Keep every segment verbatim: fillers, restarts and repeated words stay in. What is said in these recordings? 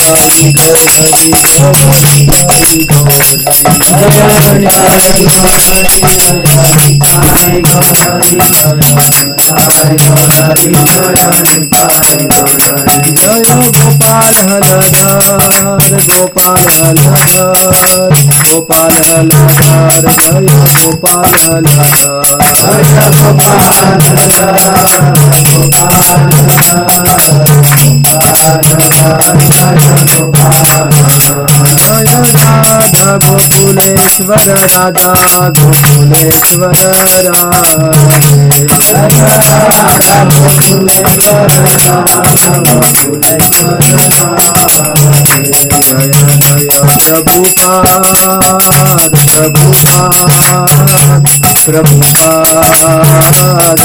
गोपाल हलधर गोपाल हलधर गोपाल हलधर जय गोपाल हलधर जय गोपाल जय राधा गोकुलेश्वर राधा गोकुलेश्वर राधा गोकुलेश्वर जय जय प्रभुपाद प्रभुपाद प्रभुपाद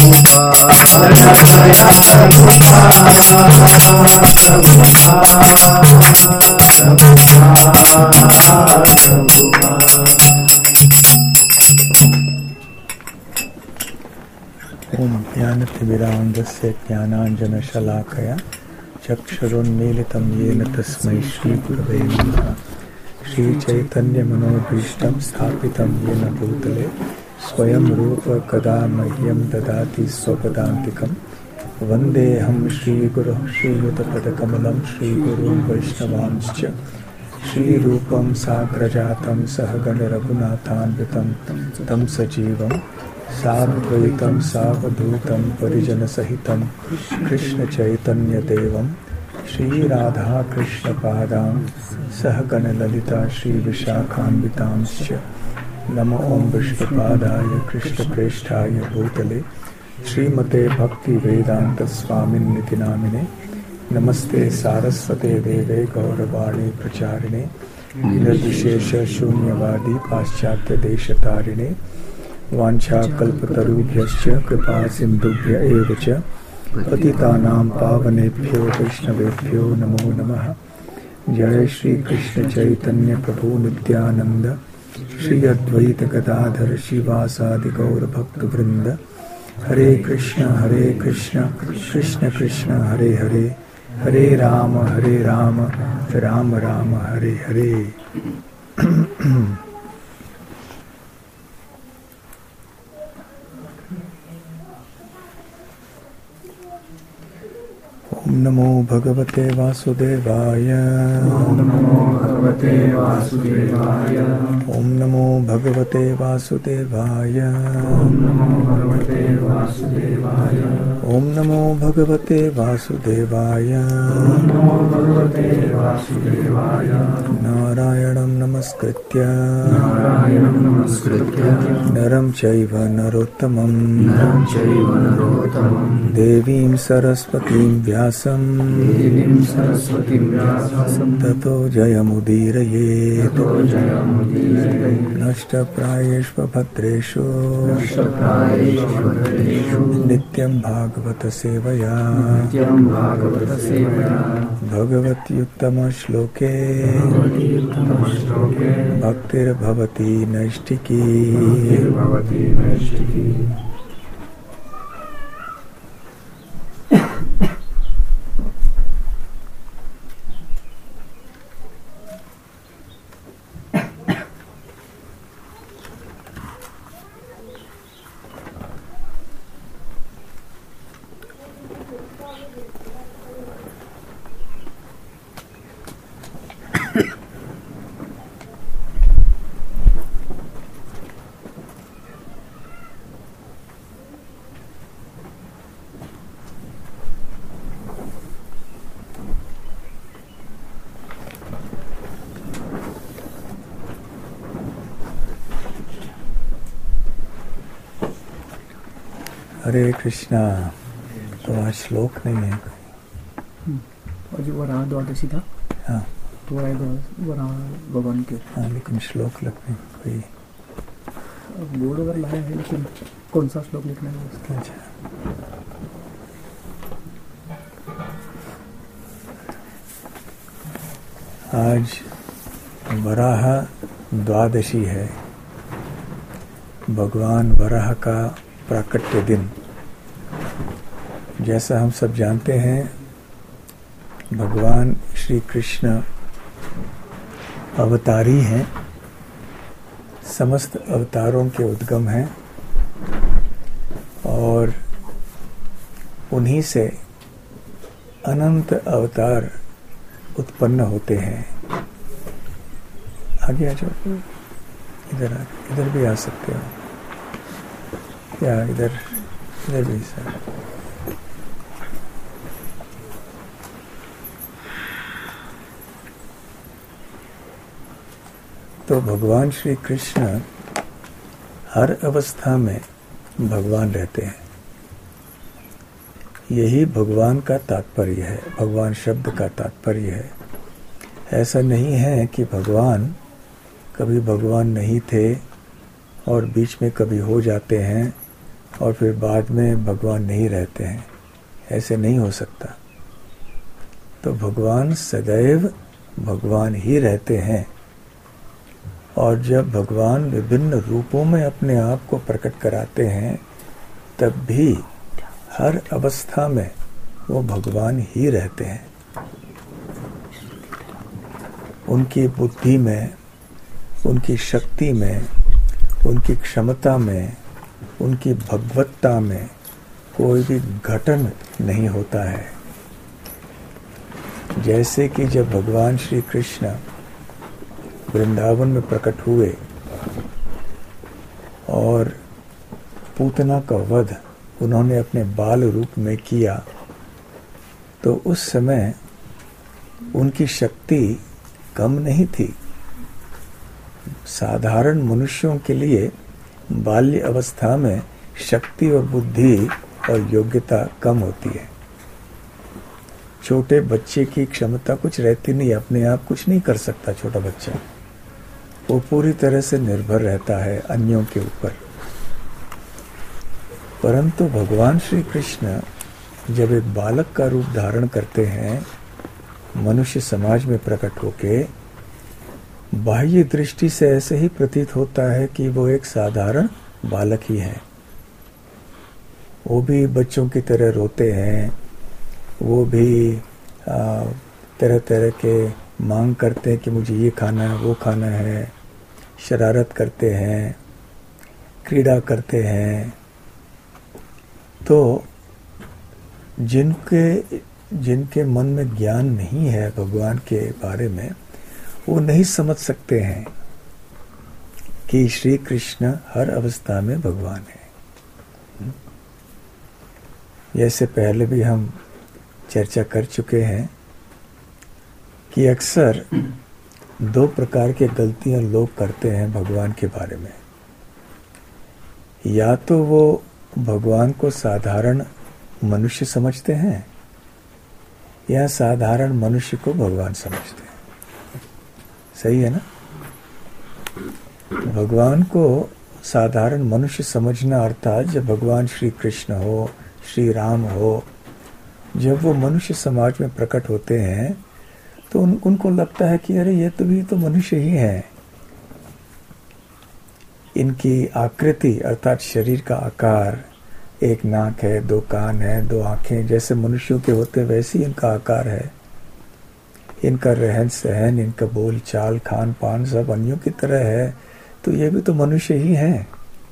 ओम ज्ञानतिमिरान्धस्य ज्ञानाञ्जनशलाकया चक्षुरुन्मीलितं येन तस्मै श्रीगुरवे नमः। श्रीचैतन्यमनोभीष्टं स्थापितं येन भूतले स्वयं रूप कदा मह्यं ददाति स्वपदान्तिकं। वन्देऽहं श्रीगुरुः श्रीयुतपदकमलं श्रीगुरुं वैष्णवांश्च श्रीरूपं साग्रजातं सहगणरघुनाथान्वितं तं सजीवं साद्वैतं सावधूतं परिजनसहितं कृष्णचैतन्यदेवं श्रीराधाकृष्णपादां सहगणललिता श्रीविशाखान्वितांश्च। नमो ओं विष्णुपादाय कृष्णप्रेष्ठाय भूतले श्रीमते भक्तिवेदान्तस्वामिन्निति नामिने। नमस्ते सारस्वते देवे गौरवाणी प्रचारिणे निर्विशेष शून्यवादी पाश्चात्य देशतारिणे। वाञ्छाकल्पतरुभ्यश्च कृपा सिन्धुभ्य एव च पतितानां पावनेभ्यो वैष्णवेभ्यो नमो नमः। जय श्री कृष्ण चैतन्य प्रभु नित्यानंद श्री अद्वैत गदाधर शिवासादि गौर भक्त वृंद। हरे कृष्ण हरे कृष्ण कृष्ण कृष्ण हरे हरे हरे राम हरे राम राम राम हरे हरे। ओम नमो भगवते वासुदेवाय। ओम नमो भगवते वासुदेवाय। ओम नमो भगवते वासुदेवाय। ओम नमो भगवते वासुदेवाय। ओम नमो भगवते वासुदेवाय। ओम नमो भगवते वासुदेवाय। नारायणं नमस्कृत्य नारायणं नमस्कृत्य नरं चैव नरोत्तमं नरं चैव नरोत्तमं देवीं सरस्वतीं व्यासं देवीं सरस्वतीं व्यासं ततो जयमुदीरयेत्। ततो जयमुदीरयेत्। नष्टप्रायेषु भद्रेषु नष्टप्रायेषु भद्रेषु नित्यं भागवत सेवया नित्यं भागवत सेवया भगवत्युत्तमश्लोके भगवतीयुत्तमश्लोके भक्तिर्भवति नैष्ठिकी। भक्तिर्भवति नैष्ठिकी। हरे कृष्णा। तो आज श्लोक नहीं है कोई। और जो वराह द्वादशी था, हाँ तो वराह वराह भगवान के हाँ, लेकिन श्लोक लगने कोई बोर्ड अगर लाया है, लेकिन कौन सा श्लोक लिखना है उसका? अच्छा। आज वराह द्वादशी है, भगवान वराह का प्राकट्य दिन। जैसा हम सब जानते हैं, भगवान श्री कृष्ण अवतारी हैं, समस्त अवतारों के उद्गम हैं और उन्हीं से अनंत अवतार उत्पन्न होते हैं। आगे आ जाओ, इधर आ, इधर भी आ सकते हो, या इधर इधर भी सर। तो भगवान श्री कृष्ण हर अवस्था में भगवान रहते हैं। यही भगवान का तात्पर्य है, भगवान शब्द का तात्पर्य है। ऐसा नहीं है कि भगवान कभी भगवान नहीं थे और बीच में कभी हो जाते हैं और फिर बाद में भगवान नहीं रहते हैं, ऐसे नहीं हो सकता। तो भगवान सदैव भगवान ही रहते हैं और जब भगवान विभिन्न रूपों में अपने आप को प्रकट कराते हैं तब भी हर अवस्था में वो भगवान ही रहते हैं। उनकी बुद्धि में, उनकी शक्ति में, उनकी क्षमता में, उनकी भगवत्ता में कोई भी घटन नहीं होता है। जैसे कि जब भगवान श्री कृष्ण वृंदावन में प्रकट हुए और पूतना का वध उन्होंने अपने बाल रूप में किया, तो उस समय उनकी शक्ति कम नहीं थी। साधारण मनुष्यों के लिए बाल्य अवस्था में शक्ति और बुद्धि और योग्यता कम होती है। छोटे बच्चे की क्षमता कुछ रहती नहीं, अपने आप कुछ नहीं कर सकता छोटा बच्चा, वो पूरी तरह से निर्भर रहता है अन्यों के ऊपर। परंतु भगवान श्री कृष्ण जब एक बालक का रूप धारण करते हैं, मनुष्य समाज में प्रकट होके, बाह्य दृष्टि से ऐसे ही प्रतीत होता है कि वो एक साधारण बालक ही है। वो भी बच्चों की तरह रोते हैं, वो भी आ, तरह तरह के मांग करते हैं कि मुझे ये खाना है, वो खाना है, शरारत करते हैं, क्रीड़ा करते हैं। तो जिनके जिनके मन में ज्ञान नहीं है भगवान के बारे में, वो नहीं समझ सकते हैं कि श्री कृष्ण हर अवस्था में भगवान है। जैसे पहले भी हम चर्चा कर चुके हैं कि अक्सर दो प्रकार के गलतियां लोग करते हैं भगवान के बारे में। या तो वो भगवान को साधारण मनुष्य समझते हैं या साधारण मनुष्य को भगवान समझते हैं। सही है ना? भगवान को साधारण मनुष्य समझना अर्थात जब भगवान श्री कृष्ण हो, श्री राम हो, जब वो मनुष्य समाज में प्रकट होते हैं तो उन, उनको लगता है कि अरे ये तो भी तो मनुष्य ही है। इनकी आकृति अर्थात शरीर का आकार, एक नाक है, दो कान है, दो आंखें, जैसे मनुष्यों के होते वैसे ही इनका आकार है। इनका रहन सहन, इनका बोल चाल, खान पान सब अन्यों की तरह है, तो ये भी तो मनुष्य ही हैं।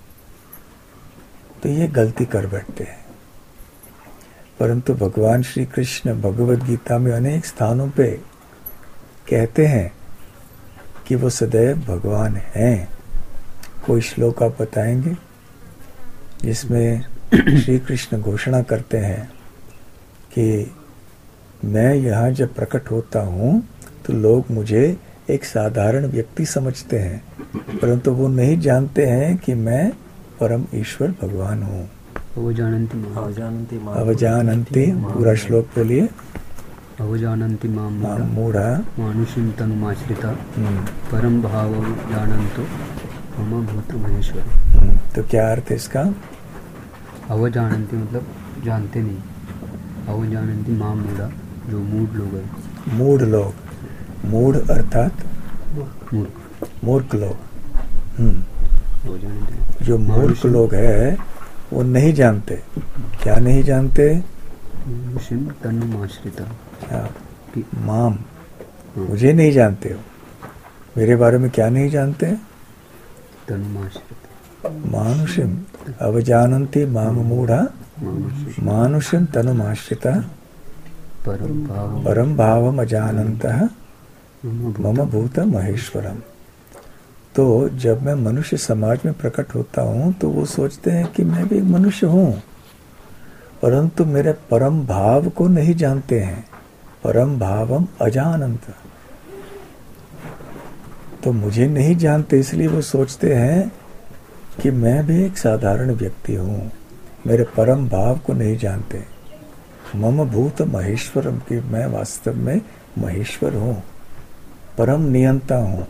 तो ये गलती कर बैठते हैं। परंतु भगवान श्री कृष्ण भगवद गीता में अनेक स्थानों पे कहते हैं कि वो सदैव भगवान हैं। कोई श्लोक आप बताएंगे जिसमें श्री कृष्ण घोषणा करते हैं कि मैं यहाँ जब प्रकट होता हूँ तो लोग मुझे एक साधारण व्यक्ति समझते हैं, परंतु वो नहीं जानते हैं कि मैं परम ईश्वर भगवान हूँ। अवजानन्ति अवजानन्ति पूरा श्लोक बोलिए। अवजानन्ति मां मूढ़ा मानुषीं तनुमाश्रिता परम भाव जानन्तो मम भूत महेश्वर। तो क्या अर्थ है इसका? अवजानन्ति मतलब जानते नहीं, अवजानन्ति मां मूढ़ा जो मूढ़ लोग हैं। मूढ़ लोग, मूढ़ अर्थात मूर्ख, मूर्ख लोग। जो मूर्ख लोग है वो नहीं जानते। क्या नहीं जानते? तनुमाश्रिता माम मुझे नहीं जानते हो। मेरे बारे में क्या नहीं जानते? मानुषम अवजानन्ति माम मूढ़ा मानुषम तनुमाश्रिता परम भावम अजानन्तः मम भूत महेश्वरम। तो जब मैं मनुष्य समाज में प्रकट होता हूँ तो वो सोचते हैं कि मैं भी एक मनुष्य हूँ, परंतु मेरे परम भाव को नहीं जानते हैं। परम भावम अजानंत, तो मुझे नहीं जानते, इसलिए वो सोचते हैं कि मैं भी एक साधारण व्यक्ति हूँ, मेरे परम भाव को नहीं जानते। मम भूत महेश्वरम, कि मैं वास्तव में महेश्वर हूँ, परम नियंता हूँ।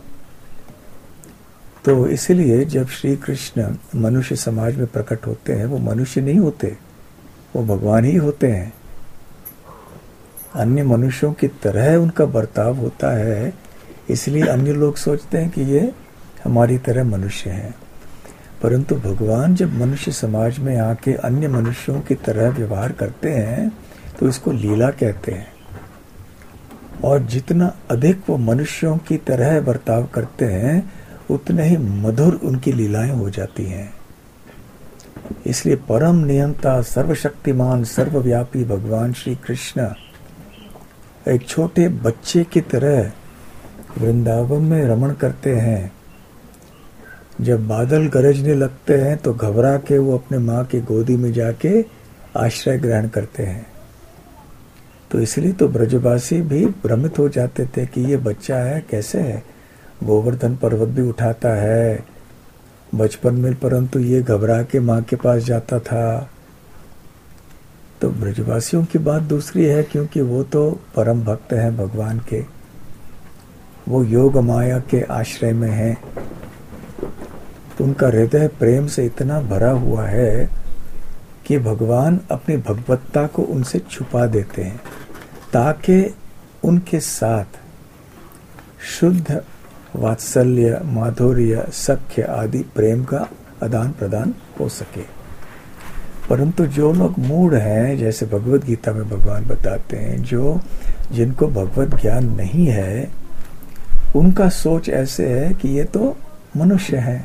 तो इसलिए जब श्री कृष्ण मनुष्य समाज में प्रकट होते हैं, वो मनुष्य नहीं होते, वो भगवान ही होते हैं। अन्य मनुष्यों की तरह उनका बर्ताव होता है, इसलिए अन्य लोग सोचते हैं कि ये हमारी तरह मनुष्य हैं। परंतु भगवान जब मनुष्य समाज में आके अन्य मनुष्यों की तरह व्यवहार करते हैं तो इसको लीला कहते हैं। और जितना अधिक वो मनुष्यों की तरह बर्ताव करते हैं उतने ही मधुर उनकी लीलाएं हो जाती हैं। इसलिए परम नियंता, सर्वशक्तिमान, सर्वव्यापी भगवान श्री कृष्ण एक छोटे बच्चे की तरह वृंदावन में रमण करते हैं। जब बादल गरजने लगते हैं तो घबरा के वो अपने माँ की गोदी में जाके आश्रय ग्रहण करते हैं। तो इसलिए तो ब्रजवासी भी भ्रमित हो जाते थे कि ये बच्चा है, कैसे है, गोवर्धन पर्वत भी उठाता है बचपन में, परंतु ये घबरा के माँ के पास जाता था। तो ब्रजवासियों की बात दूसरी है, क्योंकि वो तो परम भक्त हैं भगवान के, वो योग माया के आश्रय में हैं। तो उनका हृदय प्रेम से इतना भरा हुआ है कि भगवान अपनी भगवत्ता को उनसे छुपा देते हैं ताकि उनके साथ शुद्ध वात्सल्य, माधुर्य, सख्य आदि प्रेम का आदान प्रदान हो सके। परंतु जो लोग मूढ़ हैं, जैसे भगवत गीता में भगवान बताते हैं, जो जिनको भगवत ज्ञान नहीं है, उनका सोच ऐसे है कि ये तो मनुष्य है।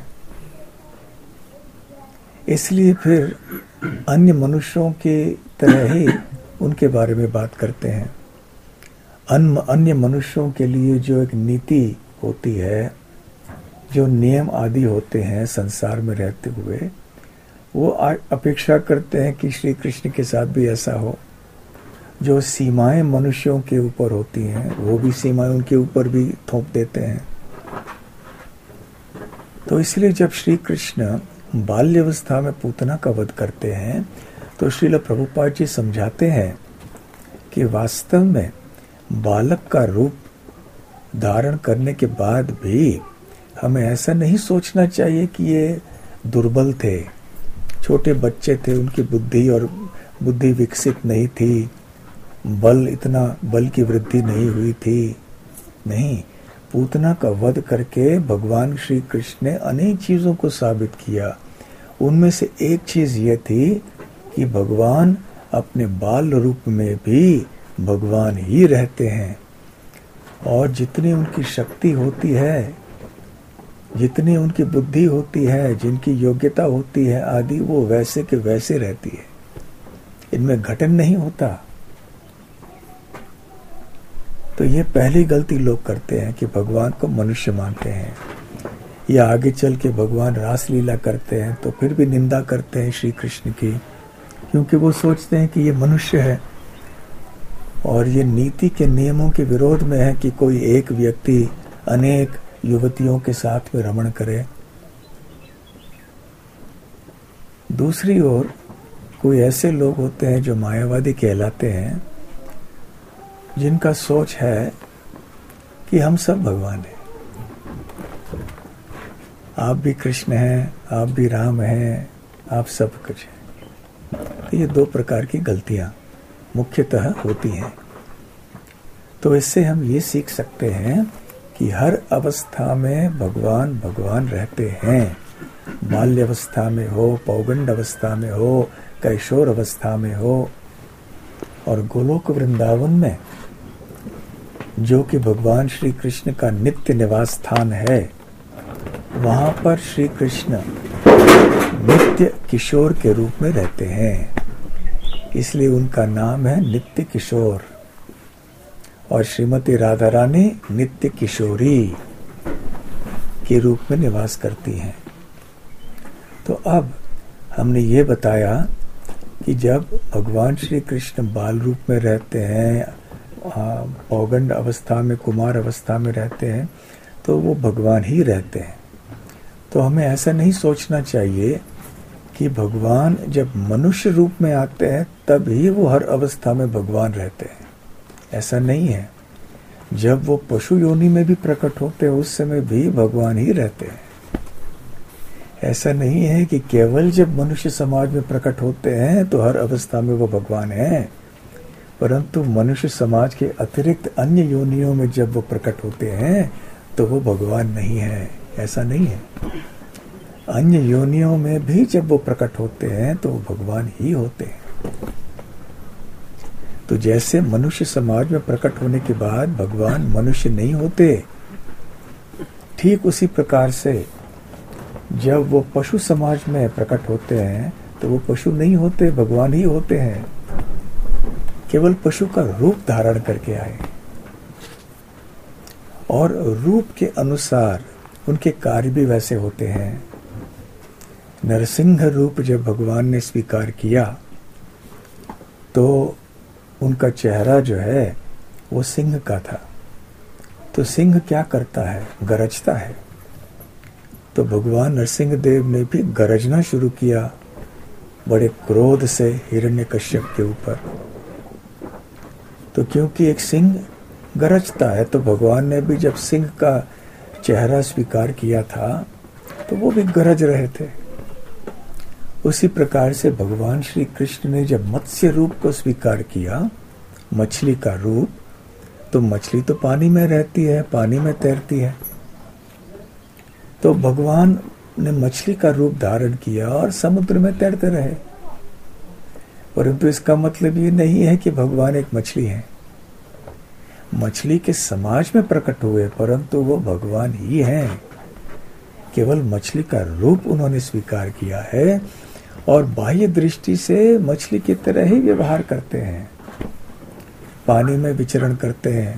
इसलिए फिर अन्य मनुष्यों की तरह ही उनके बारे में बात करते हैं। अन्य अन्य मनुष्यों के लिए जो एक नीति होती है, जो नियम आदि होते हैं संसार में रहते हुए, वो अपेक्षा करते हैं कि श्री कृष्ण के साथ भी ऐसा हो। जो सीमाएं मनुष्यों के ऊपर होती हैं, वो भी सीमाएं उनके ऊपर भी थोप देते हैं। तो इसलिए जब श्री कृष्ण बाल्यावस्था में पूतना का वध करते हैं तो श्रील प्रभुपाद जी समझाते हैं कि वास्तव में बालक का रूप धारण करने के बाद भी हमें ऐसा नहीं सोचना चाहिए कि ये दुर्बल थे, छोटे बच्चे थे, उनकी बुद्धि और बुद्धि विकसित नहीं थी, बल इतना बल की वृद्धि नहीं हुई थी। नहीं, पूतना का वध करके भगवान श्री कृष्ण ने अनेक चीजों को साबित किया। उनमें से एक चीज ये थी कि भगवान अपने बाल रूप में भी भगवान ही रहते हैं, और जितनी उनकी शक्ति होती है, जितनी उनकी बुद्धि होती है, जिनकी योग्यता होती है आदि, वो वैसे के वैसे रहती है, इनमें घटन नहीं होता। तो ये पहली गलती लोग करते हैं कि भगवान को मनुष्य मानते हैं, या आगे चल के भगवान रासलीला करते हैं तो फिर भी निंदा करते हैं श्री कृष्ण की, क्योंकि वो सोचते हैं कि ये मनुष्य है। और ये नीति के नियमों के विरोध में है कि कोई एक व्यक्ति अनेक युवतियों के साथ में रमण करे। दूसरी ओर कोई ऐसे लोग होते हैं जो मायावादी कहलाते हैं, जिनका सोच है कि हम सब भगवान हैं, आप भी कृष्ण हैं, आप भी राम हैं, आप सब कुछ हैं। तो ये दो प्रकार की गलतियां मुख्यतः होती हैं। तो इससे हम ये सीख सकते हैं कि हर अवस्था में भगवान भगवान रहते हैं। बाल्यावस्था में हो, पौगंड अवस्था में हो, कैशोर अवस्था में हो, और गोलोक वृंदावन में जो कि भगवान श्री कृष्ण का नित्य निवास स्थान है, वहां पर श्री कृष्ण नित्य किशोर के रूप में रहते हैं, इसलिए उनका नाम है नित्य किशोर। और श्रीमती राधा रानी नित्य किशोरी के रूप में निवास करती हैं। तो अब हमने ये बताया कि जब भगवान श्री कृष्ण बाल रूप में रहते हैं, पौगंड अवस्था में, कुमार अवस्था में रहते हैं, तो वो भगवान ही रहते हैं। तो हमें ऐसा नहीं सोचना चाहिए कि भगवान जब मनुष्य रूप में आते हैं तब ही वो हर अवस्था में भगवान रहते हैं। ऐसा नहीं है। जब वो पशु योनि में भी प्रकट होते हैं उस समय भी भगवान ही रहते हैं। ऐसा नहीं है कि केवल जब मनुष्य समाज में प्रकट होते हैं तो हर अवस्था में वो भगवान हैं, परंतु मनुष्य समाज के अतिरिक्त अन्य योनियों में जब वो प्रकट होते हैं तो वो भगवान नहीं है। ऐसा नहीं है। अन्य योनियों में भी जब वो प्रकट होते हैं तो वो भगवान ही होते हैं। तो जैसे मनुष्य समाज में प्रकट होने के बाद भगवान मनुष्य नहीं होते, ठीक उसी प्रकार से जब वो पशु समाज में प्रकट होते हैं तो वो पशु नहीं होते, भगवान ही होते हैं, केवल पशु का रूप धारण करके आए। और रूप के अनुसार उनके कार्य भी वैसे होते हैं। नरसिंह रूप जब भगवान ने स्वीकार किया तो उनका चेहरा जो है वो सिंह का था। तो सिंह क्या करता है? गरजता है। तो भगवान नरसिंह देव ने भी गरजना शुरू किया बड़े क्रोध से हिरण्यकश्यप के ऊपर। तो क्योंकि एक सिंह गरजता है तो भगवान ने भी जब सिंह का चेहरा स्वीकार किया था तो वो भी गरज रहे थे। उसी प्रकार से भगवान श्री कृष्ण ने जब मत्स्य रूप को स्वीकार किया, मछली का रूप, तो मछली तो पानी में रहती है, पानी में तैरती है। तो भगवान ने मछली का रूप धारण किया और समुद्र में तैरते रहे। परंतु इसका मतलब ये नहीं है कि भगवान एक मछली है। मछली के समाज में प्रकट हुए परंतु वो भगवान ही हैं। केवल मछली का रूप उन्होंने स्वीकार किया है और बाह्य दृष्टि से मछली की तरह ही व्यवहार करते हैं, पानी में विचरण करते हैं।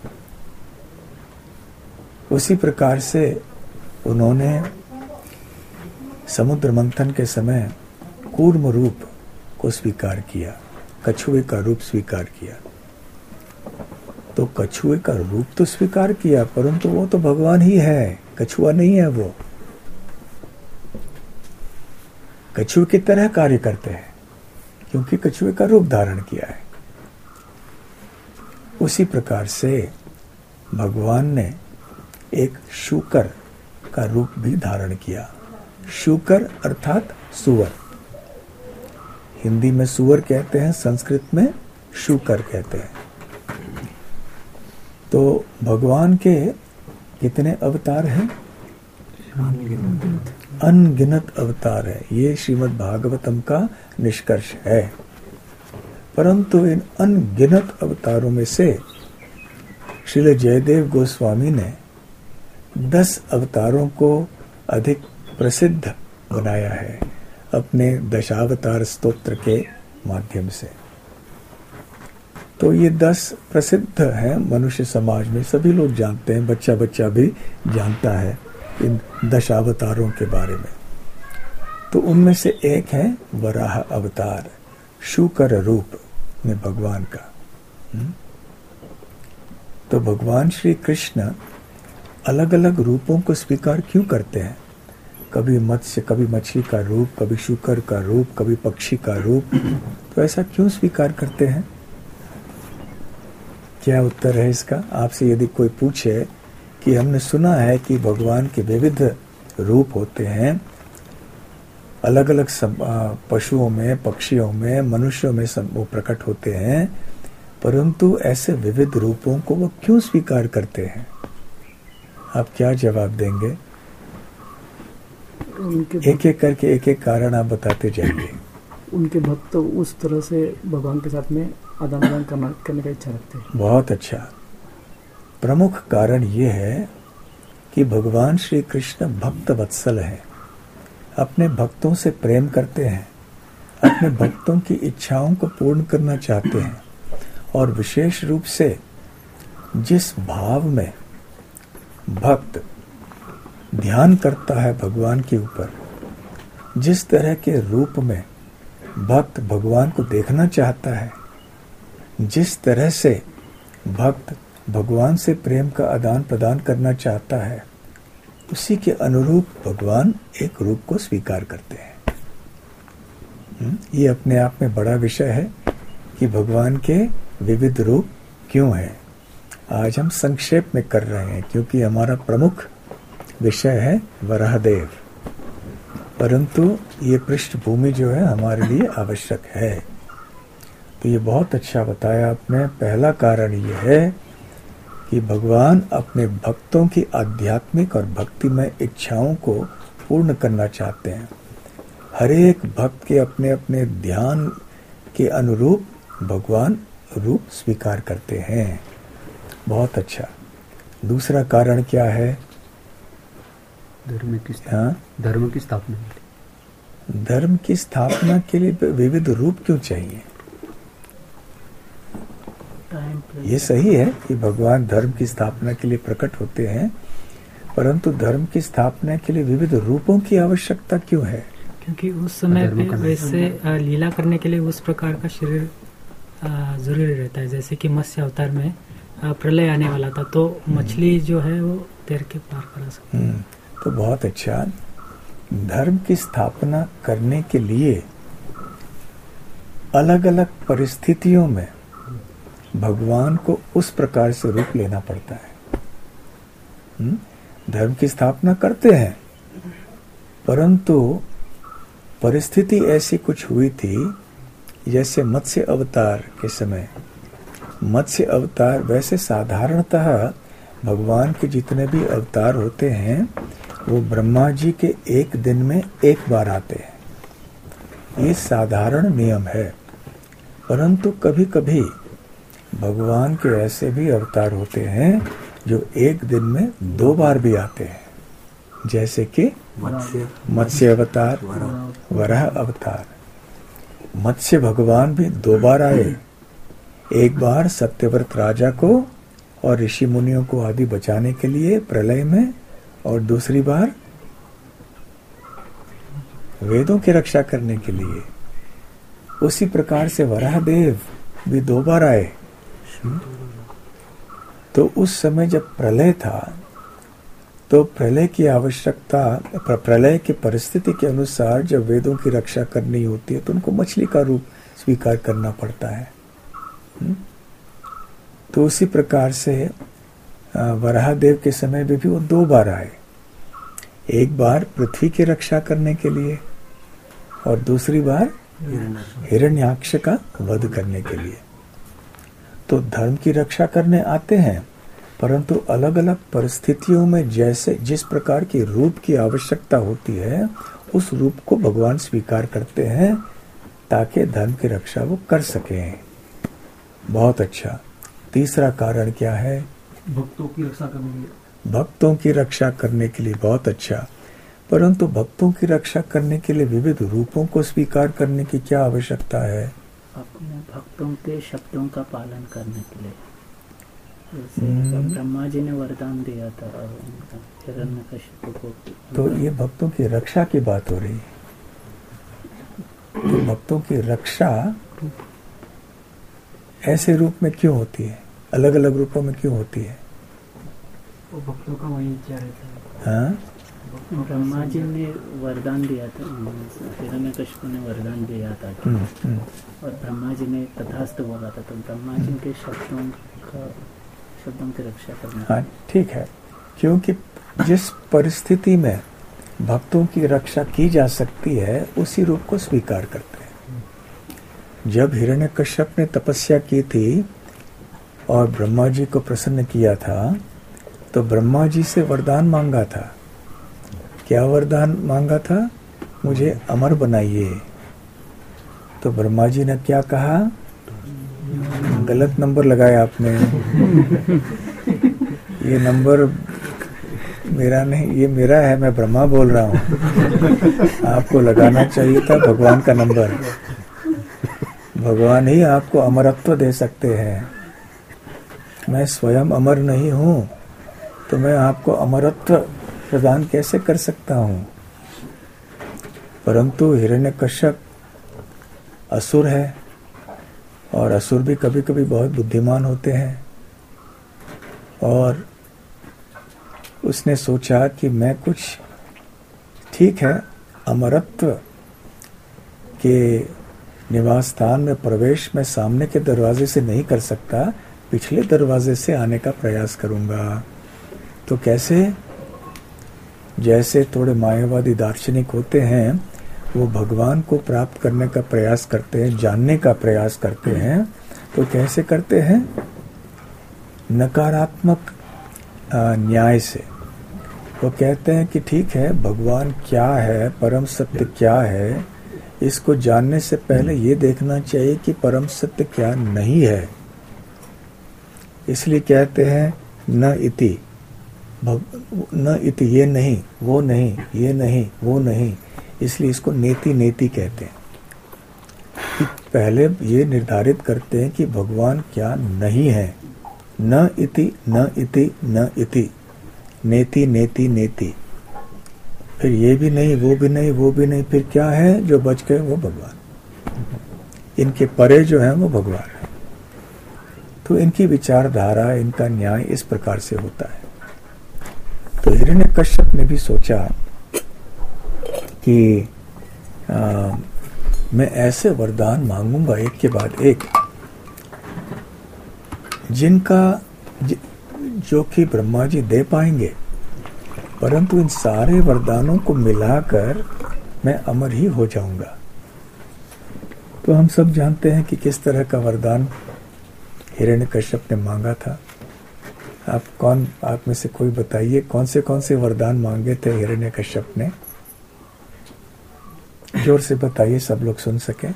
उसी प्रकार से उन्होंने समुद्र मंथन के समय कूर्म रूप को स्वीकार किया, कछुए का रूप स्वीकार किया। तो कछुए का रूप तो स्वीकार किया परंतु वो तो भगवान ही है, कछुआ नहीं है। वो कछुए की तरह कार्य करते हैं क्योंकि कछुए का रूप धारण किया है। उसी प्रकार से भगवान ने एक शूकर का रूप भी धारण किया। शूकर अर्थात सुअर। हिंदी में सुअर कहते हैं, संस्कृत में शूकर कहते हैं। तो भगवान के कितने अवतार हैं? अनगिनत अवतार है। ये श्रीमद् भागवतम का निष्कर्ष है। परंतु इन अनगिनत अवतारों में से श्रील जयदेव गोस्वामी ने दस अवतारों को अधिक प्रसिद्ध बनाया है अपने दशावतार स्तोत्र के माध्यम से। तो ये दस प्रसिद्ध हैं मनुष्य समाज में, सभी लोग जानते हैं, बच्चा बच्चा भी जानता है इन दशावतारों के बारे में। तो उनमें से एक है वराह अवतार, शूकर रूप में भगवान का। तो भगवान श्री कृष्ण अलग अलग रूपों को स्वीकार क्यों करते हैं? कभी मत्स्य, कभी मछली का रूप, कभी शूकर का रूप, कभी पक्षी का रूप। तो ऐसा क्यों स्वीकार करते हैं? क्या उत्तर है इसका? आपसे यदि कोई पूछे कि हमने सुना है कि भगवान के विविध रूप होते हैं, अलग अलग पशुओं में, पक्षियों में, मनुष्यों में सब वो प्रकट होते हैं, परंतु ऐसे विविध रूपों को वो क्यों स्वीकार करते हैं? आप क्या जवाब देंगे? एक एक करके एक एक कारण आप बताते जाइए। उनके भक्त तो उस तरह से भगवान के साथ में आदान प्रदान करना करने का इच्छा रखते हैं। बहुत अच्छा। प्रमुख कारण ये है कि भगवान श्री कृष्ण भक्त वत्सल है, अपने भक्तों से प्रेम करते हैं, अपने भक्तों की इच्छाओं को पूर्ण करना चाहते हैं, और विशेष रूप से जिस भाव में भक्त ध्यान करता है भगवान के ऊपर, जिस तरह के रूप में भक्त भगवान को देखना चाहता है, जिस तरह से भक्त भगवान से प्रेम का आदान प्रदान करना चाहता है, उसी के अनुरूप भगवान एक रूप को स्वीकार करते हैं। ये अपने आप में बड़ा विषय है कि भगवान के विविध रूप क्यों हैं। आज हम संक्षेप में कर रहे हैं क्योंकि हमारा प्रमुख विषय है वराहदेव, परंतु ये पृष्ठभूमि जो है हमारे लिए आवश्यक है। तो ये बहुत अच्छा बताया आपने। पहला कारण ये है कि भगवान अपने भक्तों की आध्यात्मिक और भक्तिमय इच्छाओं को पूर्ण करना चाहते हैं। हर एक भक्त के अपने अपने ध्यान के अनुरूप भगवान रूप स्वीकार करते हैं। बहुत अच्छा। दूसरा कारण क्या है? धर्म की हाँ? धर्म की स्थापना के लिए। धर्म की स्थापना के लिए विविध रूप क्यों चाहिए? ये सही है कि भगवान धर्म की स्थापना के लिए प्रकट होते हैं, परंतु धर्म की स्थापना के लिए विविध रूपों की आवश्यकता क्यों है? क्योंकि उस समय पे वैसे लीला करने के लिए उस प्रकार का शरीर जरूरी रहता है। जैसे कि मत्स्य अवतार में प्रलय आने वाला था, तो मछली जो है वो तैर के पार करा सकती है। तो बहुत अच्छा। धर्म की स्थापना करने के लिए अलग अलग परिस्थितियों में भगवान को उस प्रकार से रूप लेना पड़ता है। धर्म की स्थापना करते हैं, परंतु परिस्थिति ऐसी कुछ हुई थी, जैसे मत्स्य अवतार के समय। मत्स्य अवतार वैसे साधारणतः भगवान के जितने भी अवतार होते हैं वो ब्रह्मा जी के एक दिन में एक बार आते हैं। ये साधारण नियम है, परंतु कभी कभी भगवान के ऐसे भी अवतार होते हैं जो एक दिन में दो बार भी आते हैं, जैसे कि मत्स्य अवतार, वराह अवतार। मत्स्य भगवान भी दो बार आए, एक बार सत्यव्रत राजा को और ऋषि मुनियों को आदि बचाने के लिए प्रलय में, और दूसरी बार वेदों की रक्षा करने के लिए। उसी प्रकार से वराहदेव भी दो बार आए। तो उस समय जब प्रलय था, तो प्रलय की आवश्यकता, प्रलय की परिस्थिति के अनुसार जब वेदों की रक्षा करनी होती है तो उनको मछली का रूप स्वीकार करना पड़ता है। तो उसी प्रकार से वराहदेव के समय में भी वो दो बार आए, एक बार पृथ्वी की रक्षा करने के लिए और दूसरी बार हिरण्याक्ष का वध करने के लिए। तो धर्म की रक्षा करने आते हैं, परंतु अलग अलग परिस्थितियों में जैसे जिस प्रकार की रूप की आवश्यकता होती है उस रूप को भगवान स्वीकार करते हैं ताकि धर्म की रक्षा वो कर सकें। बहुत अच्छा। तीसरा कारण क्या है? भक्तों की रक्षा करने के लिए। भक्तों की रक्षा करने के लिए। बहुत अच्छा। परंतु भक्तों की रक्षा करने के लिए विविध रूपों को स्वीकार करने की क्या आवश्यकता है? अपने भक्तों के शब्दों का पालन करने के लिए। जैसे ब्रह्मा जी ने वरदान दिया था हिरण्यकश्यप को, तो ये भक्तों की रक्षा की बात हो रही है। तो भक्तों की रक्षा ऐसे रूप में क्यों होती है, अलग अलग रूपों में क्यों होती है? वो भक्तों का वही इच्छा रहता है। हाँ, ब्रह्मा जी ने वरदान दिया था, हिरण्यकश्यप ने वरदान दिया था कि, और ब्रह्मा जी ने तथास्तु बोला था, तो ब्रह्मा जी के शब्दों का शब्दों की रक्षा करना। हाँ, ठीक है। क्योंकि जिस परिस्थिति में भक्तों की रक्षा की जा सकती है उसी रूप को स्वीकार करते हैं। जब हिरण्यकश्यप ने तपस्या की थी और ब्रह्मा जी को प्रसन्न किया था, तो ब्रह्मा जी से वरदान मांगा था। क्या वरदान मांगा था? मुझे अमर बनाइए। तो ब्रह्मा जी ने क्या कहा? गलत नंबर लगाया आपने। ये नंबर मेरा नहीं, ये मेरा है, मैं ब्रह्मा बोल रहा हूँ। आपको लगाना चाहिए था भगवान का नंबर। भगवान ही आपको अमरत्व दे सकते हैं। मैं स्वयं अमर नहीं हूँ, तो मैं आपको अमरत्व प्रदान कैसे कर सकता हूँ? परंतु हिरण्यकश्यप असुर है, और असुर भी कभी कभी बहुत बुद्धिमान होते हैं। और उसने सोचा कि मैं कुछ, ठीक है, अमरत्व के निवास स्थान में प्रवेश मैं सामने के दरवाजे से नहीं कर सकता, पिछले दरवाजे से आने का प्रयास करूंगा। तो कैसे? जैसे थोड़े मायावादी दार्शनिक होते हैं, वो भगवान को प्राप्त करने का प्रयास करते हैं, जानने का प्रयास करते हैं। तो कैसे करते हैं? नकारात्मक न्याय से। वो कहते हैं कि ठीक है, भगवान क्या है, परम सत्य क्या है, इसको जानने से पहले ये देखना चाहिए कि परम सत्य क्या नहीं है। इसलिए कहते हैं न इति, न इति, ये नहीं, वो नहीं, ये नहीं, वो नहीं। इसलिए इसको नेति नेति कहते हैं कि पहले ये निर्धारित करते हैं कि भगवान क्या नहीं है। न इति, न इति, न इति, नेति नेति नेति। फिर ये भी नहीं, वो भी नहीं, वो भी नहीं, फिर क्या है? जो बच गए वो भगवान। इनके परे जो है वो भगवान है। तो इनकी विचारधारा, इनका न्याय इस प्रकार से होता है। तो हिरण्यकश्यप ने भी सोचा कि आ, मैं ऐसे वरदान मांगूंगा एक के बाद एक, जिनका ज, जो कि ब्रह्मा जी दे पाएंगे, परंतु इन सारे वरदानों को मिलाकर मैं अमर ही हो जाऊंगा। तो हम सब जानते हैं कि किस तरह का वरदान हिरण्यकश्यप ने मांगा था। आप कौन, आप में से कोई बताइए कौन से कौन से वरदान मांगे थे हिरण्यकश्यप ने? जोर से बताइए, सब लोग सुन सकें।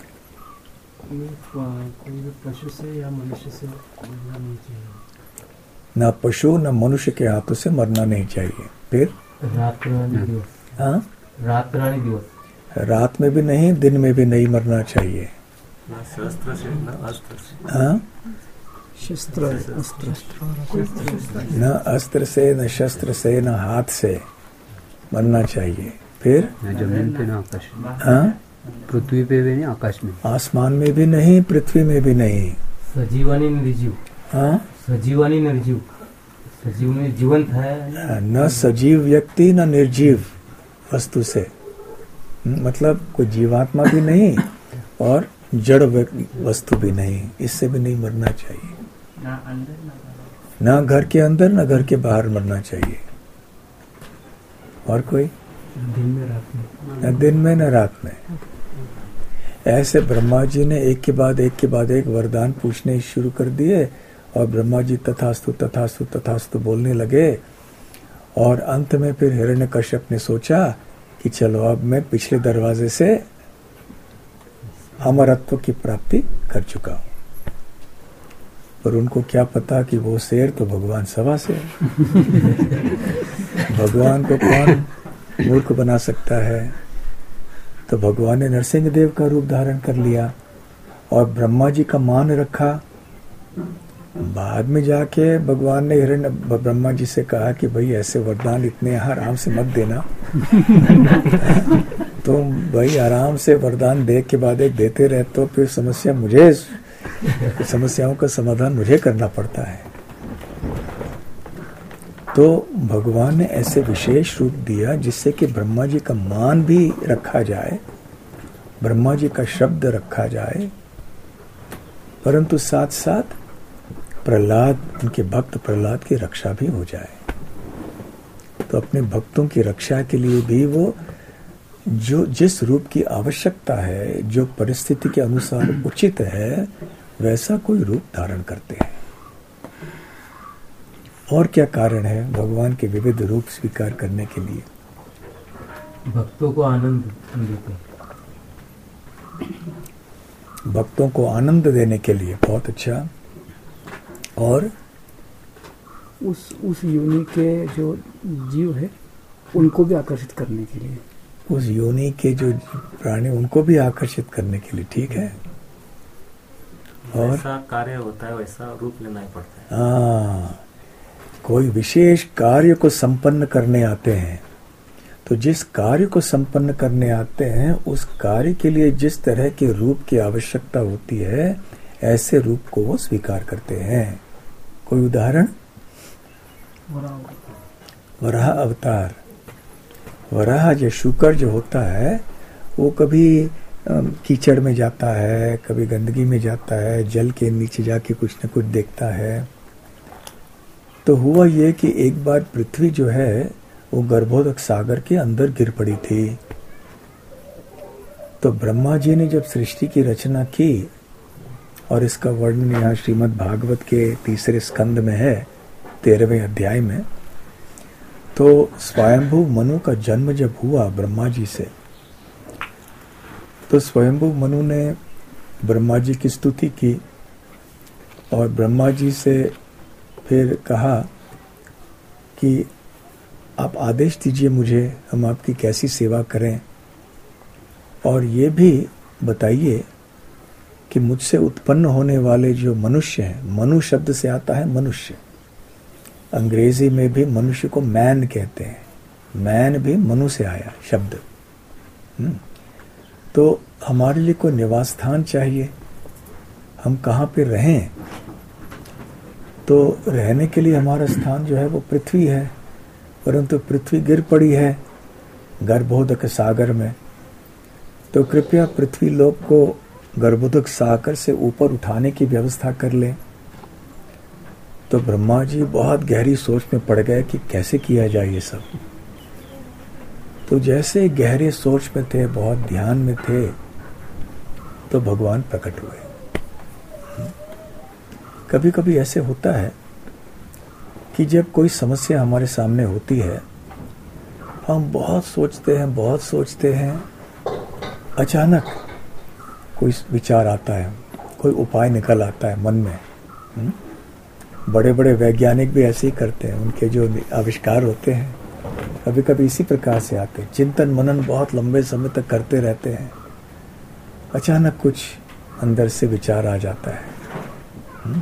कोई भी पशु से या मनुष्य से मरना नहीं चाहिए। ना पशु न मनुष्य के हाथों से मरना नहीं चाहिए। फिर रात रानी दिवस, हाँ, रात रानी दिवस, रात में भी नहीं, दिन में भी नहीं मरना चाहिए। न शस्त्र से न अस्त्र से। हाँ, शस्त्र अस्त्र न अस्त्र से, न शस्त्र से, न हाथ से मरना चाहिए। फिर न जमीन पे, न आकाश में। हाँ, पृथ्वी पे भी नहीं, आकाश में। आसमान में भी नहीं, पृथ्वी में भी नहीं। सजीवानी निर्जीव। हाँ, सजीवानी निर्जीव, सजीव में जीवंत है, न सजीव व्यक्ति न निर्जीव वस्तु से, मतलब कोई जीवात्मा भी नहीं और जड़ वस्तु भी नहीं, इससे भी नहीं मरना चाहिए। ना अंदर ना घर के अंदर न घर के बाहर मरना चाहिए। और कोई? दिन में रात में, न दिन में न रात में। ऐसे ब्रह्मा जी ने एक के बाद एक के बाद एक वरदान पूछने शुरू कर दिए, और ब्रह्मा जी तथास्तु तथास्तु तथास्तु बोलने लगे। और अंत में फिर हिरण्यकश्यप ने सोचा कि चलो अब मैं पिछले दरवाजे से अमरत्व की प्राप्ति कर चुका हूं। पर उनको क्या पता कि वो शेर तो भगवान सवा से है। भगवान को कौन मूर्ख बना सकता है? तो भगवान ने नरसिंह देव का रूप धारण कर लिया और ब्रह्मा जी का मान रखा। बाद में जाके भगवान ने हिरण्य ब्रह्मा जी से कहा कि भाई ऐसे वरदान इतने आराम से मत देना। तुम भाई आराम से वरदान दे के बाद एक देते रहे तो फिर समस्या मुझे, समस्याओं का समाधान मुझे करना पड़ता है। तो भगवान ने ऐसे विशेष रूप दिया जिससे कि ब्रह्मा जी का मान भी रखा जाए, ब्रह्मा जी का शब्द रखा जाए, परंतु साथ साथ प्रहलाद, उनके भक्त प्रहलाद की रक्षा भी हो जाए। तो अपने भक्तों की रक्षा के लिए भी वो जो जिस रूप की आवश्यकता है, जो परिस्थिति के अनुसार उचित है, वैसा कोई रूप धारण करते हैं। और क्या कारण है भगवान के विविध रूप स्वीकार करने के लिए? भक्तों को आनंद देते, भक्तों को आनंद देने के लिए। बहुत अच्छा। और उस उस योनि के जो जीव है उनको भी आकर्षित करने के लिए, उस योनि के जो प्राणी उनको भी आकर्षित करने के लिए, ठीक है। और वैसा कार्य होता है वैसा रूप लेना ही पड़ता है। हाँ, कोई विशेष कार्य को संपन्न करने आते हैं, तो जिस कार्य को संपन्न करने आते हैं उस कार्य के लिए जिस तरह के रूप की आवश्यकता होती है ऐसे रूप को वो स्वीकार करते हैं। कोई उदाहरण? वराह अवतार। वराह जो शुकर जो होता है वो कभी कीचड़ में जाता है, कभी गंदगी में जाता है, जल के नीचे जाके कुछ न कुछ देखता है। तो हुआ ये कि एक बार पृथ्वी जो है वो गर्भोदक सागर के अंदर गिर पड़ी थी। तो ब्रह्मा जी ने जब सृष्टि की रचना की, और इसका वर्णन यहाँ श्रीमद् भागवत के तीसरे स्कंद में है, तेरहवें अध्याय में, तो स्वयंभू मनु का जन्म जब हुआ ब्रह्मा जी से, तो स्वयंभू मनु ने ब्रह्मा जी की स्तुति की और ब्रह्मा जी से फिर कहा कि आप आदेश दीजिए मुझे, हम आपकी कैसी सेवा करें, और ये भी बताइए कि मुझसे उत्पन्न होने वाले जो मनुष्य हैं, मनु शब्द से आता है मनुष्य, अंग्रेजी में भी मनुष्य को मैन कहते हैं, मैन भी मनु से आया शब्द। तो हमारे लिए कोई निवास स्थान चाहिए, हम कहाँ पे रहें? तो रहने के लिए हमारा स्थान जो है वो पृथ्वी है, परंतु पृथ्वी गिर पड़ी है गर्भोदक सागर में। तो कृपया पृथ्वी लोक को गर्भोदक सागर से ऊपर उठाने की व्यवस्था कर लें। तो ब्रह्मा जी बहुत गहरी सोच में पड़ गए कि कैसे किया जाए ये सब। तो जैसे गहरे सोच में थे, बहुत ध्यान में थे, तो भगवान प्रकट हुए। कभी कभी ऐसे होता है कि जब कोई समस्या हमारे सामने होती है, हम बहुत सोचते हैं बहुत सोचते हैं अचानक कोई विचार आता है, कोई उपाय निकल आता है मन में। हुँ? बड़े बड़े वैज्ञानिक भी ऐसे ही करते हैं, उनके जो आविष्कार होते हैं कभी कभी इसी प्रकार से आते हैं। चिंतन मनन बहुत लंबे समय तक करते रहते हैं, अचानक कुछ अंदर से विचार आ जाता है। हुँ?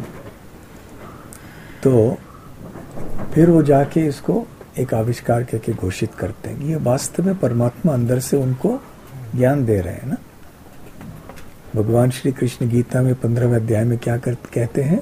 तो फिर वो जाके इसको एक आविष्कार करके घोषित करते हैं। ये वास्तव में परमात्मा अंदर से उनको ज्ञान दे रहे हैं ना। भगवान श्री कृष्ण गीता में पंद्रहवें अध्याय में क्या कर, कहते हैं?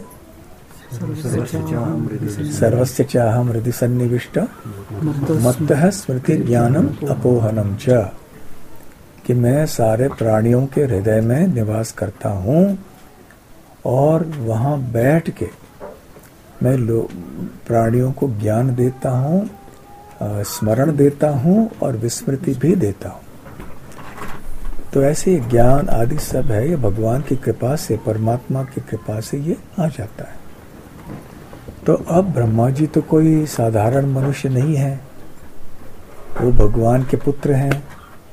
सर्वस्य चाहम हृदि सन्निविष्ट मत्तः स्मृति ज्ञानम अपोहनम च, कि मैं सारे प्राणियों के हृदय में निवास करता हूँ और वहाँ बैठ के मैं प्राणियों को ज्ञान देता हूँ, स्मरण देता हूँ और विस्मृति भी देता हूँ। तो ऐसे ज्ञान आदि सब है, ये भगवान की कृपा से, परमात्मा की कृपा से ये आ जाता है। तो अब ब्रह्मा जी तो कोई साधारण मनुष्य नहीं है, वो भगवान के पुत्र हैं।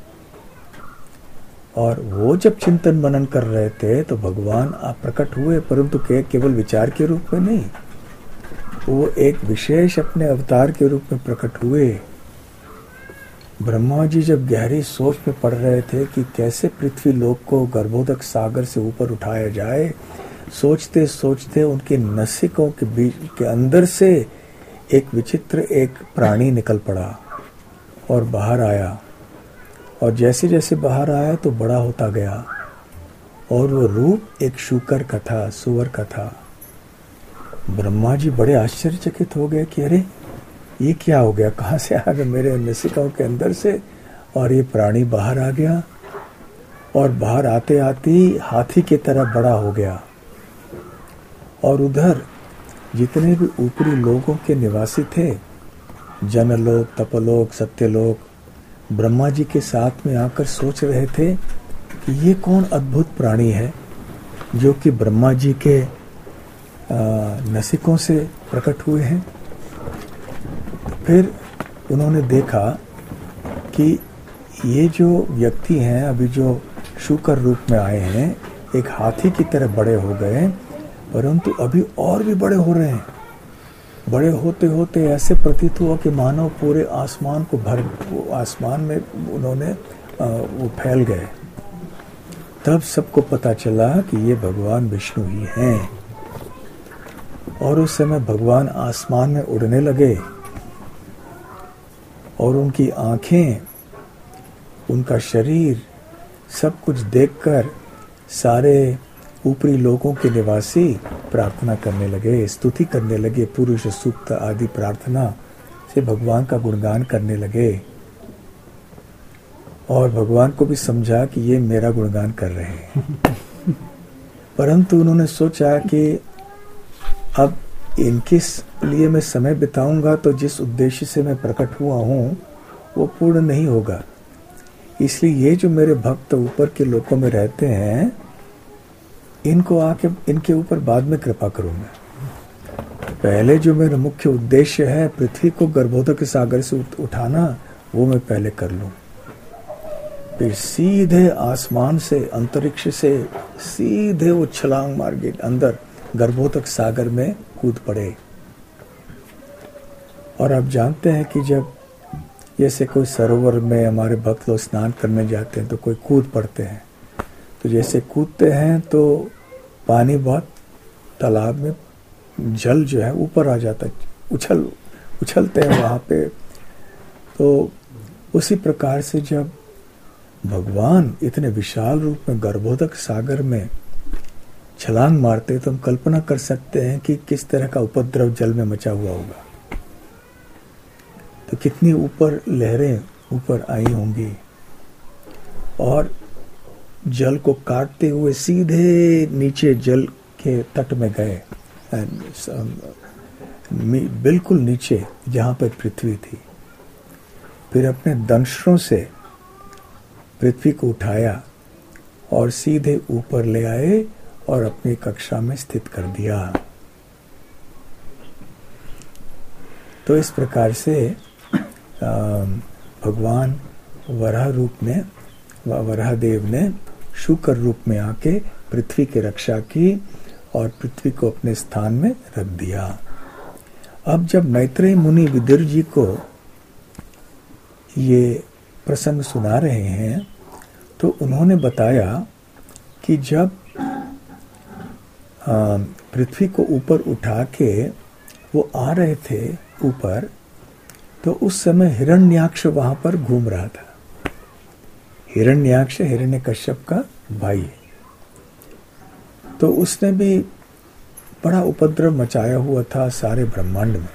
और वो जब चिंतन मनन कर रहे थे तो भगवान आप प्रकट हुए, परंतु के केवल विचार के रूप में नहीं, वो एक विशेष अपने अवतार के रूप में प्रकट हुए। ब्रह्मा जी जब गहरी सोच में पड़ रहे थे कि कैसे पृथ्वी लोक को गर्भोदक सागर से ऊपर उठाया जाए, सोचते सोचते उनके नसिकों के बीच के अंदर से एक विचित्र एक प्राणी निकल पड़ा और बाहर आया। और जैसे जैसे बाहर आया तो बड़ा होता गया, और वो रूप एक शूकर का था, सुअर का था। ब्रह्मा जी बड़े आश्चर्यचकित हो गए कि अरे ये क्या हो गया, कहाँ से आ गया मेरे नसिकाओं के अंदर से, और ये प्राणी बाहर आ गया। और बाहर आते आते ही हाथी की तरह बड़ा हो गया। और उधर जितने भी ऊपरी लोगों के निवासी थे, जनलोक, तपलोक, सत्यलोक, ब्रह्मा जी के साथ में आकर सोच रहे थे कि ये कौन अद्भुत प्राणी है जो कि ब्रह्मा जी के नसिकों से प्रकट हुए हैं। फिर उन्होंने देखा कि ये जो व्यक्ति हैं, अभी जो शूकर रूप में आए हैं, एक हाथी की तरह बड़े हो गए, परंतु अभी और भी बड़े हो रहे हैं। बड़े होते होते ऐसे प्रतीत हुआ कि मानव पूरे आसमान को भर, आसमान में उन्होंने वो फैल गए। तब सबको पता चला कि ये भगवान विष्णु ही हैं। और उस समय भगवान आसमान में उड़ने लगे और उनकी आंखें, उनका शरीर, सब कुछ देखकर सारे ऊपरी लोगों के निवासी प्रार्थना करने लगे, स्तुति करने लगे, पुरुष सूक्त आदि प्रार्थना से भगवान का गुणगान करने लगे। और भगवान को भी समझा कि ये मेरा गुणगान कर रहे हैं। परंतु उन्होंने सोचा कि अब इनके लिए मैं समय बिताऊंगा तो जिस उद्देश्य से मैं प्रकट हुआ हूं वो पूर्ण नहीं होगा। इसलिए ये जो मेरे भक्त ऊपर के लोकों में रहते हैं, इनको आके इनके ऊपर बाद में कृपा करूंगा। पहले जो मेरा मुख्य उद्देश्य है पृथ्वी को गर्भोदक सागर से उठाना, वो मैं पहले कर लूं। फिर सीधे आसमान से, अंतरिक्ष से सीधे वो छलांग मार के अंदर गर्भोदक सागर में कूद पड़े। और आप जानते हैं कि जब जैसे कोई सरोवर में हमारे भक्त लोग स्नान करने जाते हैं तो कोई कूद पड़ते हैं, तो जैसे कूदते हैं तो पानी बहुत, तालाब में जल जो है ऊपर आ जाता है, उछल उछलते हैं वहां पे। तो उसी प्रकार से जब भगवान इतने विशाल रूप में गर्भोदक सागर में छलांग मारते तो हम कल्पना कर सकते हैं कि किस तरह का उपद्रव जल में मचा हुआ होगा। तो कितनी ऊपर लहरें ऊपर आई होंगी और जल को काटते हुए सीधे नीचे जल के तट में गए, बिल्कुल नीचे जहां पर पृथ्वी थी। फिर अपने दंशों से पृथ्वी को उठाया और सीधे ऊपर ले आए और अपनी कक्षा में स्थित कर दिया। तो इस प्रकार से भगवान वराह रूप में, वराह देव ने शुकर रूप में आके पृथ्वी की रक्षा की और पृथ्वी को अपने स्थान में रख दिया। अब जब मैत्रेय मुनि विदुर जी को ये प्रसंग सुना रहे हैं तो उन्होंने बताया कि जब पृथ्वी को ऊपर उठा के वो आ रहे थे ऊपर, तो उस समय हिरण्याक्ष वहां पर घूम रहा था। हिरण्याक्ष हिरण्यकश्यप का भाई है। तो उसने भी बड़ा उपद्रव मचाया हुआ था सारे ब्रह्मांड में,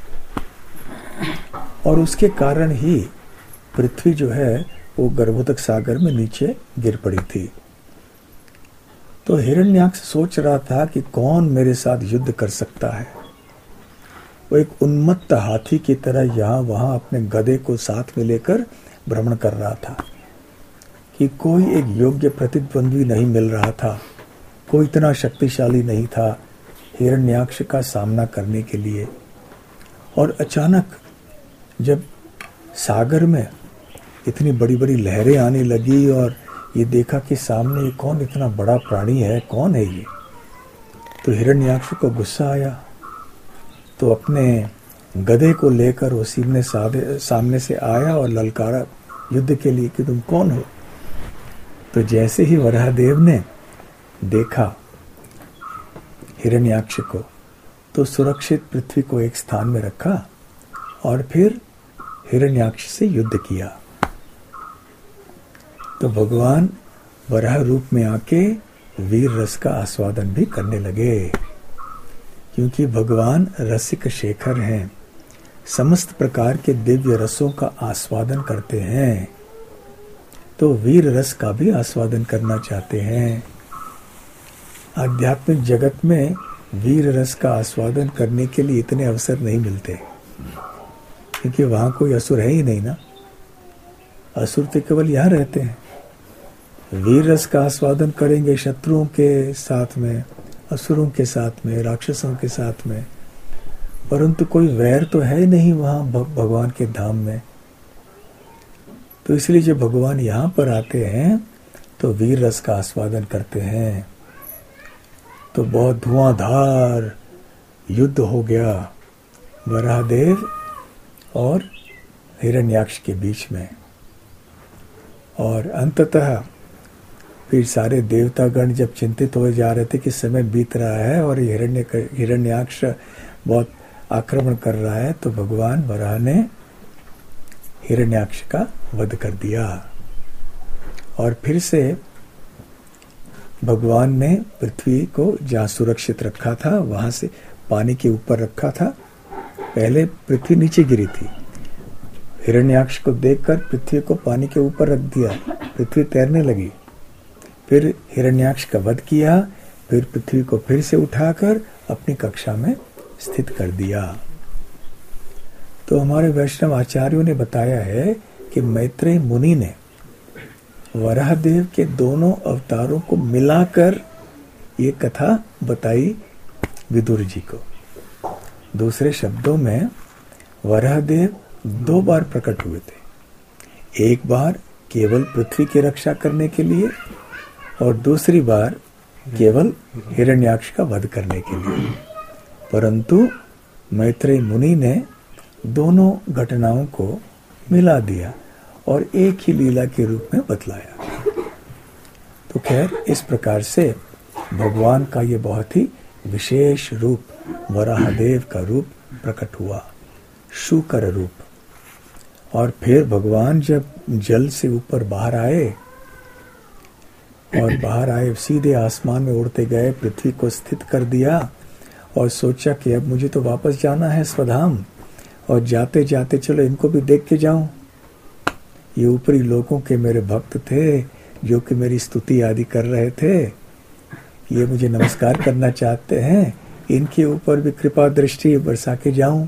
और उसके कारण ही पृथ्वी जो है वो गर्भोदक सागर में नीचे गिर पड़ी थी। तो हिरण्याक्ष सोच रहा था कि कौन मेरे साथ युद्ध कर सकता है। वो एक उन्मत्त हाथी की तरह यहाँ वहां अपने गधे को साथ में लेकर भ्रमण कर रहा था कि कोई एक योग्य प्रतिद्वंद्वी नहीं मिल रहा था, कोई इतना शक्तिशाली नहीं था हिरण्याक्ष का सामना करने के लिए। और अचानक जब सागर में इतनी बड़ी बड़ी लहरें आने लगी और ये देखा कि सामने ये कौन इतना बड़ा प्राणी है, कौन है ये, तो हिरण्याक्ष को गुस्सा आया। तो अपने गधे को लेकर वो सीमने सामने से आया और ललकारा युद्ध के लिए कि तुम कौन हो। तो जैसे ही वराहदेव ने देखा हिरण्याक्ष को, तो सुरक्षित पृथ्वी को एक स्थान में रखा और फिर हिरण्याक्ष से युद्ध किया। तो भगवान वराह रूप में आके वीर रस का आस्वादन भी करने लगे, क्योंकि भगवान रसिक शेखर हैं, समस्त प्रकार के दिव्य रसों का आस्वादन करते हैं। तो वीर रस का भी आस्वादन करना चाहते हैं। आध्यात्मिक जगत में वीर रस का आस्वादन करने के लिए इतने अवसर नहीं मिलते, क्योंकि वहां कोई असुर है ही नहीं ना। असुर तो केवल यहाँ रहते हैं। वीर रस का आस्वादन करेंगे शत्रुओं के साथ में, असुरों के साथ में, राक्षसों के साथ में, परंतु कोई वैर तो है नहीं वहां भगवान के धाम में। तो इसलिए जब भगवान यहाँ पर आते हैं तो वीर रस का आस्वादन करते हैं। तो बहुत धुआंधार युद्ध हो गया वराहदेव और हिरण्याक्ष के बीच में। और अंततः फिर सारे देवतागण जब चिंतित हो जा रहे थे कि समय बीत रहा है और हिरण्य हिरण्याक्ष बहुत आक्रमण कर रहा है, तो भगवान वराह ने हिरण्याक्ष का वध कर दिया। और फिर से भगवान ने पृथ्वी को जहाँ सुरक्षित रखा था वहां से पानी के ऊपर रखा था। पहले पृथ्वी नीचे गिरी थी, हिरण्याक्ष को देखकर पृथ्वी को पानी के ऊपर रख दिया, पृथ्वी तैरने लगी। फिर हिरण्याक्ष का वध किया, फिर पृथ्वी को फिर से उठाकर अपनी कक्षा में स्थित कर दिया। तो हमारे वैष्णव आचार्यों ने बताया है कि मैत्रेय मुनि ने वराहदेव के दोनों अवतारों को मिलाकर ये कथा बताई विदुर जी को। दूसरे शब्दों में वराहदेव दो बार प्रकट हुए थे, एक बार केवल पृथ्वी की रक्षा करने के लिए और दूसरी बार केवल हिरण्याक्ष का वध करने के लिए। परंतु मैत्रेय मुनि ने दोनों घटनाओं को मिला दिया और एक ही लीला के रूप में बतलाया। तो खैर इस प्रकार से भगवान का ये बहुत ही विशेष रूप वराहदेव का रूप प्रकट हुआ, शूकर रूप। और फिर भगवान जब जल से ऊपर बाहर आए और बाहर आए सीधे आसमान में उड़ते गए, पृथ्वी को स्थित कर दिया और सोचा कि अब मुझे तो वापस जाना है स्वधाम, और जाते जाते चलो इनको भी देख के जाऊं। ये ऊपरी लोगों के मेरे भक्त थे जो कि मेरी स्तुति आदि कर रहे थे, ये मुझे नमस्कार करना चाहते हैं, इनके ऊपर भी कृपा दृष्टि बरसा के जाऊं।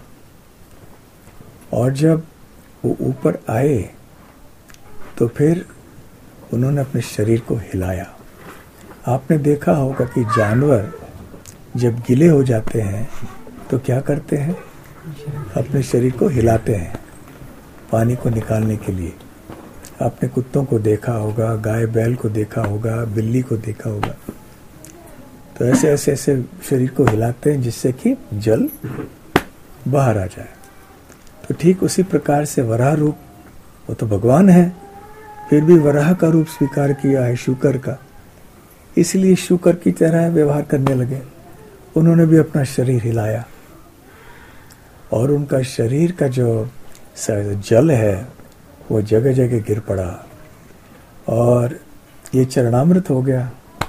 और जब वो ऊपर आए तो फिर उन्होंने अपने शरीर को हिलाया। आपने देखा होगा कि जानवर जब गिले हो जाते हैं तो क्या करते हैं, अपने शरीर को हिलाते हैं पानी को निकालने के लिए। आपने कुत्तों को देखा होगा, गाय बैल को देखा होगा, बिल्ली को देखा होगा, तो ऐसे ऐसे ऐसे शरीर को हिलाते हैं जिससे कि जल बाहर आ जाए। तो ठीक उसी प्रकार से वराह रूप, वो तो भगवान है, फिर भी वराह का रूप स्वीकार किया है शूकर का, इसलिए शूकर की तरह व्यवहार करने लगे। उन्होंने भी अपना शरीर हिलाया और उनका शरीर का जो जल है वो जगह जगह गिर पड़ा और ये चरणामृत हो गया।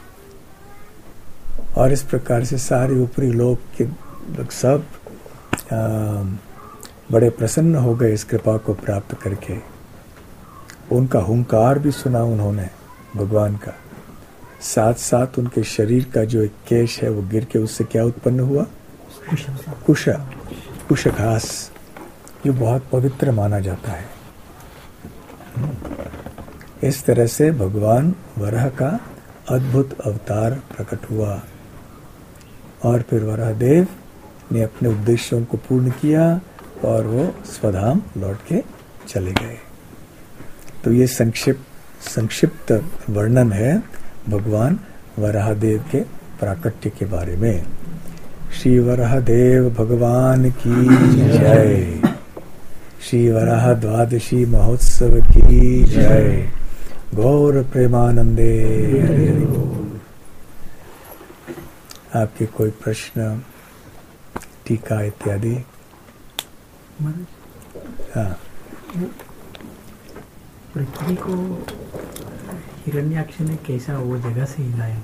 और इस प्रकार से सारे ऊपरी लोग के लोग सब आ, बड़े प्रसन्न हो गए इस कृपा को प्राप्त करके। उनका हुंकार भी सुना उन्होंने भगवान का, साथ साथ उनके शरीर का जो एक केश है वो गिर के उससे क्या उत्पन्न हुआ, कुश कुश घास, जो बहुत पवित्र माना जाता है। इस तरह से भगवान वराह का अद्भुत अवतार प्रकट हुआ और फिर वराहदेव ने अपने उद्देश्यों को पूर्ण किया और वो स्वधाम लौट के चले गए। तो ये संक्षिप्त संक्षिप्त वर्णन है भगवान वराहदेव के प्राकट्य के बारे में। श्री वराहदेव भगवान की जय। श्री वराह द्वादशी महोत्सव की जय। गौर प्रेमानंदे। आपके कोई प्रश्न, टीका इत्यादि? हाँ, पृथ्वी को हिरण्याक्ष ने कैसा वो जगह से हिलाया?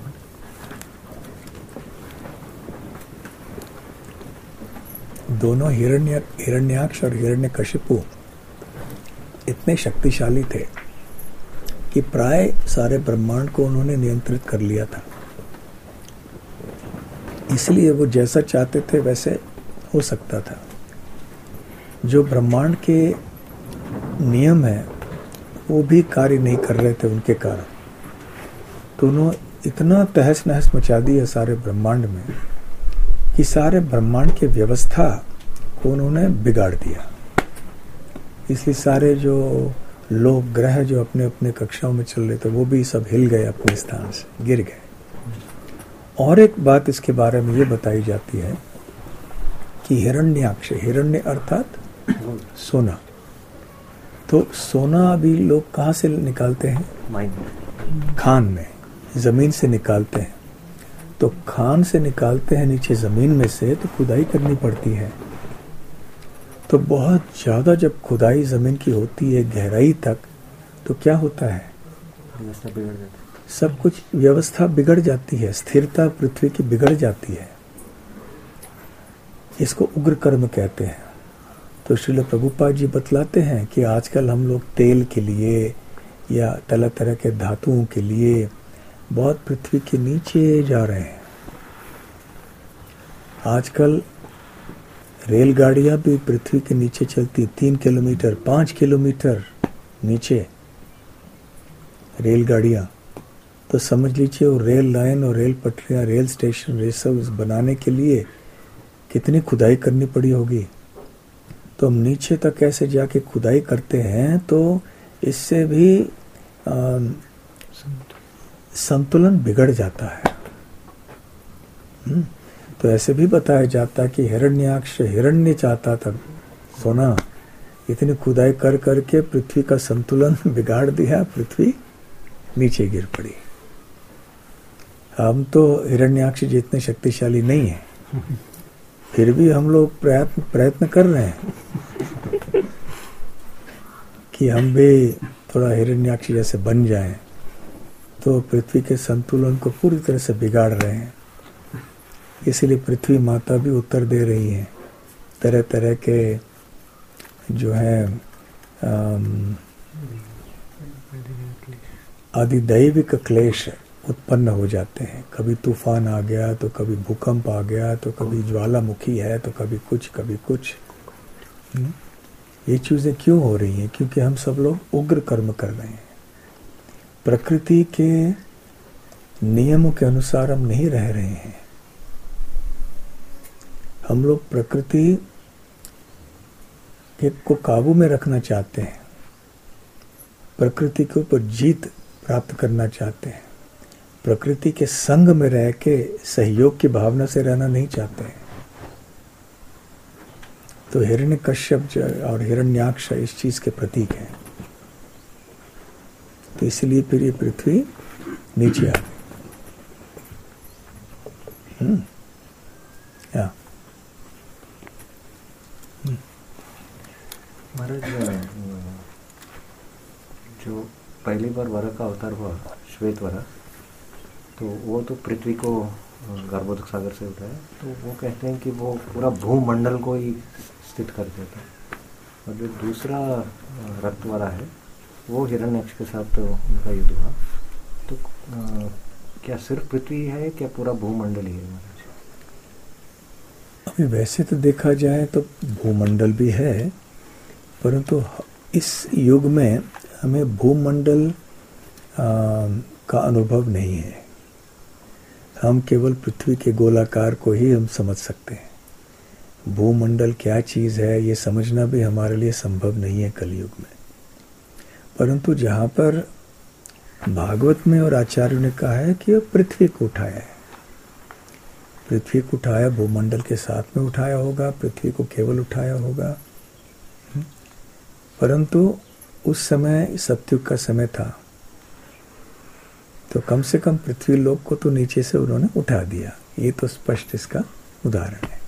दोनों हिरण्य हिरण्याक्ष और हिरण्यकशिपु इतने शक्तिशाली थे कि प्राय सारे ब्रह्मांड को उन्होंने नियंत्रित कर लिया था। इसलिए वो जैसा चाहते थे वैसे हो सकता था। जो ब्रह्मांड के नियम है वो भी कार्य नहीं कर रहे थे उनके कारण। तो उन्होंने इतना तहस नहस मचा दिया सारे ब्रह्मांड में कि सारे ब्रह्मांड की व्यवस्था को उन्होंने बिगाड़ दिया। इसलिए सारे जो लोग ग्रह जो अपने अपने कक्षाओं में चल रहे थे वो भी सब हिल गए, अपने स्थान से गिर गए। और एक बात इसके बारे में ये बताई जाती है कि हिरण्याक्ष, हिरण्य अर्थात सोना। तो सोना अभी लोग कहाँ से निकालते हैं? माइन, खान में, जमीन से निकालते हैं। तो खान से निकालते हैं नीचे जमीन में से, तो खुदाई करनी पड़ती है। तो बहुत ज्यादा जब खुदाई जमीन की होती है गहराई तक, तो क्या होता है? व्यवस्था बिगड़ जाती है, सब कुछ व्यवस्था बिगड़ जाती है, स्थिरता पृथ्वी की बिगड़ जाती है। इसको उग्र कर्म कहते हैं। तो श्रील प्रभुपाद जी बतलाते हैं कि आजकल हम लोग तेल के लिए या तरह तरह के धातुओं के लिए बहुत पृथ्वी के नीचे जा रहे हैं। आजकल रेलगाड़ियां भी पृथ्वी के नीचे चलती, तीन किलोमीटर पांच किलोमीटर नीचे रेलगाड़ियां। तो समझ लीजिए वो रेल लाइन और रेल पटरियां, रेल स्टेशन, ये सब बनाने के लिए कितनी खुदाई करनी पड़ी होगी। तो हम नीचे तक ऐसे जाके खुदाई करते हैं, तो इससे भी आ, संतुलन बिगड़ जाता है। हुँ? तो ऐसे भी बताया जाता है कि हिरण्याक्ष हिरण्य चाहता था सोना, इतनी खुदाई कर करके पृथ्वी का संतुलन बिगाड़ दिया, पृथ्वी नीचे गिर पड़ी। हम तो हिरण्याक्ष जितने शक्तिशाली नहीं है, फिर भी हम लोग प्रयत्न प्रयत्न कर रहे हैं कि हम भी थोड़ा हिरण्याक्ष जैसे बन जाएं। तो पृथ्वी के संतुलन को पूरी तरह से बिगाड़ रहे हैं। इसीलिए पृथ्वी माता भी उत्तर दे रही है। तरह तरह के जो है आदिदैविक क्लेश उत्पन्न हो जाते हैं। कभी तूफान आ गया, तो कभी भूकंप आ गया, तो कभी ज्वालामुखी है, तो कभी कुछ कभी कुछ। ये चीजें क्यों हो रही हैं? क्योंकि हम सब लोग उग्र कर्म कर रहे हैं। प्रकृति के नियमों के अनुसार हम नहीं रह रहे हैं। हम लोग प्रकृति को काबू में रखना चाहते हैं, प्रकृति के ऊपर जीत प्राप्त करना चाहते हैं, प्रकृति के संग में रह के सहयोग की भावना से रहना नहीं चाहते हैं। तो हिरण्यकश्यप और हिरण्याक्ष इस चीज के प्रतीक हैं। तो इसलिए फिर ये पृथ्वी नीचे आ गई। हम्म या महाराज, जो पहली बार वरा का अवतार हुआ, श्वेत वरा, तो वो तो पृथ्वी को गर्भोदक सागर से उठाया। तो वो कहते हैं कि वो पूरा भूमंडल को ही स्थित कर देता है। और जो दूसरा रक्त वरा है, वो हिरण्याक्ष के साथ तो उनका युद्ध हुआ। तो आ, क्या सिर्फ पृथ्वी है, क्या पूरा भूमंडल ही है महाराज? अभी वैसे तो देखा जाए तो भूमंडल भी है, परंतु इस युग में हमें भूमंडल का अनुभव नहीं है। हम केवल पृथ्वी के गोलाकार को ही हम समझ सकते हैं। भूमंडल क्या चीज है ये समझना भी हमारे लिए संभव नहीं है कलयुग में। परंतु जहाँ पर भागवत में और आचार्यों ने कहा है कि पृथ्वी को उठाया है, पृथ्वी को उठाया, भूमंडल के साथ में उठाया होगा, पृथ्वी को केवल उठाया होगा। परंतु उस समय सतयुग का समय था, तो कम से कम पृथ्वी लोक को तो नीचे से उन्होंने उठा दिया। ये तो स्पष्ट इसका उदाहरण है।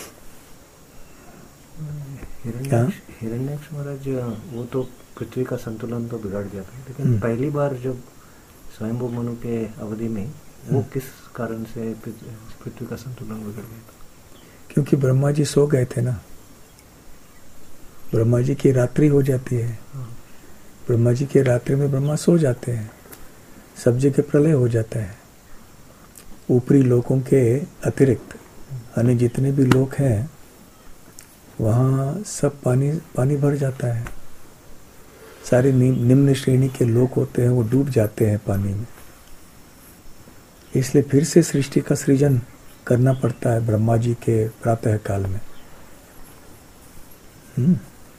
हिरण्याक्ष हिरण्याक्ष महाराज, वो तो पृथ्वी का संतुलन तो बिगाड़ दिया था, लेकिन पहली बार जब स्वयंभू मनु के अवधि में वो किस कारण से पृथ्वी का संतुलन बिगड़ गया था? क्योंकि ब्रह्मा जी सो गए थे ना। ब्रह्मा जी की रात्रि हो जाती है, ब्रह्मा जी की रात्रि में ब्रह्मा सो जाते हैं, सब जगह प्रलय हो जाता है। ऊपरी लोकों के अतिरिक्त अन्य जितने भी लोक हैं वहाँ सब पानी पानी भर जाता है। सारे निम्न श्रेणी के लोक होते हैं वो डूब जाते हैं पानी में। इसलिए फिर से सृष्टि का सृजन करना पड़ता है ब्रह्मा जी के प्रातः काल में। हम्म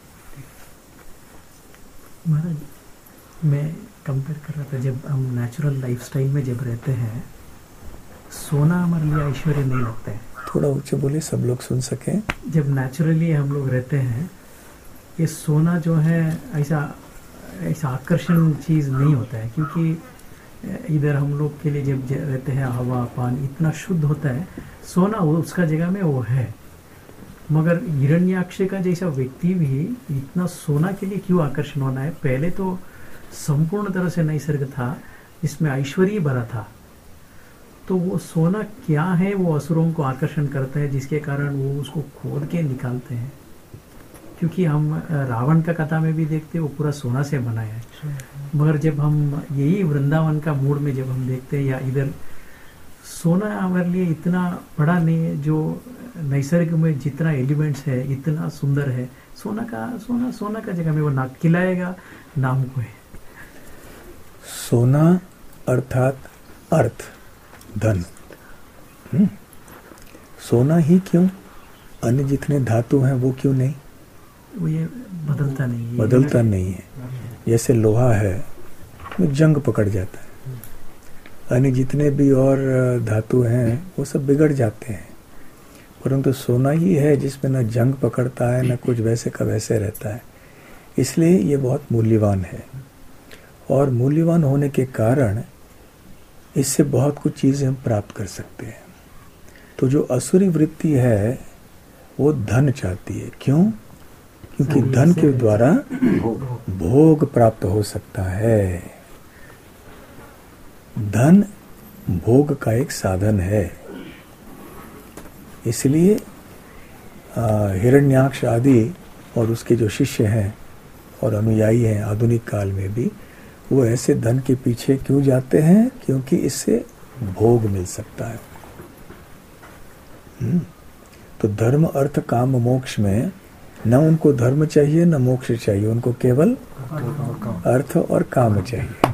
महाराज, मैं कंपेयर कर रहा था, जब हम नेचुरल लाइफस्टाइल में जब रहते हैं, सोना हमारे लिए ऐश्वर्य नहीं लगता है। थोड़ा ऊंचे बोलिए, सब लोग सुन सकें। जब नेचुरली हम लोग रहते हैं, ये सोना जो है ऐसा ऐसा आकर्षण चीज़ नहीं होता है, क्योंकि इधर हम लोग के लिए जब रहते हैं हवा पानी इतना शुद्ध होता है, सोना वो उसका जगह में वो है। मगर हिरण्याक्ष का जैसा व्यक्ति भी इतना सोना के लिए क्यों आकर्षण होना है? पहले तो संपूर्ण तरह से नैसर्ग था, इसमें ऐश्वर्य भरा था, तो वो सोना क्या है वो असुरों को आकर्षण करता है, जिसके कारण वो उसको खोद के निकालते हैं। क्योंकि हम रावण का कथा में भी देखते हैं वो पूरा सोना से बनाया है, मगर जब हम यही वृंदावन का मूड में जब हम देखते हैं या इधर, सोना हमारे लिए इतना बड़ा नहीं है, जो नैसर्गिक में जितना एलिमेंट्स है इतना सुंदर है। सोना का सोना सोना का जगह में वो ना खिलाएगा ना हमको है। सोना अर्थात अर्थ, धन। हुँ? सोना ही क्यों, अन्य जितने धातु हैं वो क्यों नहीं? वो ये बदलता नहीं है, बदलता नहीं है। जैसे लोहा है वो जंग पकड़ जाता है, अन्य जितने भी और धातु हैं वो सब बिगड़ जाते हैं, परंतु सोना ही है जिसमें न जंग पकड़ता है न कुछ वैसे का वैसे रहता है। इसलिए ये बहुत मूल्यवान है, और मूल्यवान होने के कारण इससे बहुत कुछ चीज़ें हम प्राप्त कर सकते हैं। तो जो असुरी वृत्ति है वो धन चाहती है। क्यों? क्योंकि धन के द्वारा भोग प्राप्त हो सकता है। धन भोग का एक साधन है। इसलिए हिरण्याक्ष आदि और उसके जो शिष्य हैं और अनुयायी हैं आधुनिक काल में भी, वो ऐसे धन के पीछे क्यों जाते हैं? क्योंकि इससे भोग मिल सकता है। तो धर्म अर्थ काम मोक्ष में न उनको धर्म चाहिए न मोक्ष चाहिए, उनको केवल अर्थ और काम चाहिए।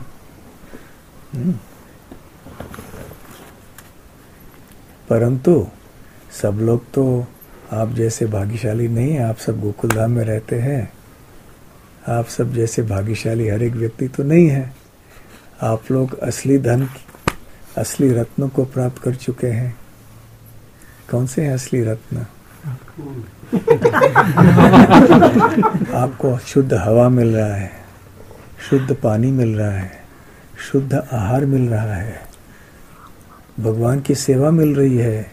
परंतु सब लोग तो आप जैसे भाग्यशाली नहीं है। आप सब गोकुल धाम में रहते हैं, आप सब जैसे भाग्यशाली हर एक व्यक्ति तो नहीं है। आप लोग असली धन, असली रत्नों को प्राप्त कर चुके हैं। कौन से हैं असली रत्न? आपको शुद्ध हवा मिल रहा है, शुद्ध पानी मिल रहा है, शुद्ध आहार मिल रहा है, भगवान की सेवा मिल रही है।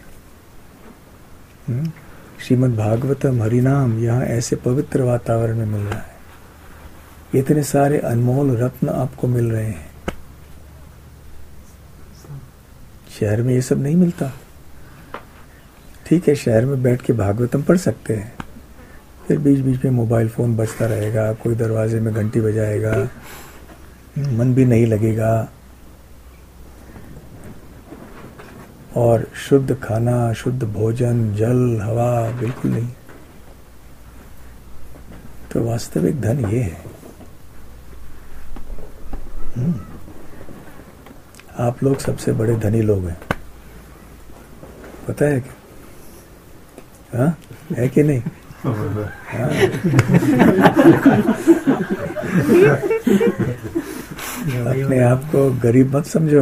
श्रीमद् भागवतम हरिनाम यहाँ ऐसे पवित्र वातावरण में मिल रहा है। इतने सारे अनमोल रत्न आपको मिल रहे हैं। शहर में ये सब नहीं मिलता। ठीक है, शहर में बैठ के भागवतम पढ़ सकते हैं, फिर बीच बीच में मोबाइल फोन बजता रहेगा, कोई दरवाजे में घंटी बजाएगा, मन भी नहीं लगेगा, और शुद्ध खाना, शुद्ध भोजन, जल, हवा बिल्कुल नहीं। तो वास्तविक धन ये है। आप लोग सबसे बड़े धनी लोग हैं, पता है क्या? हाँ, है कि नहीं? हाँ। अपने आप को गरीब मत समझो,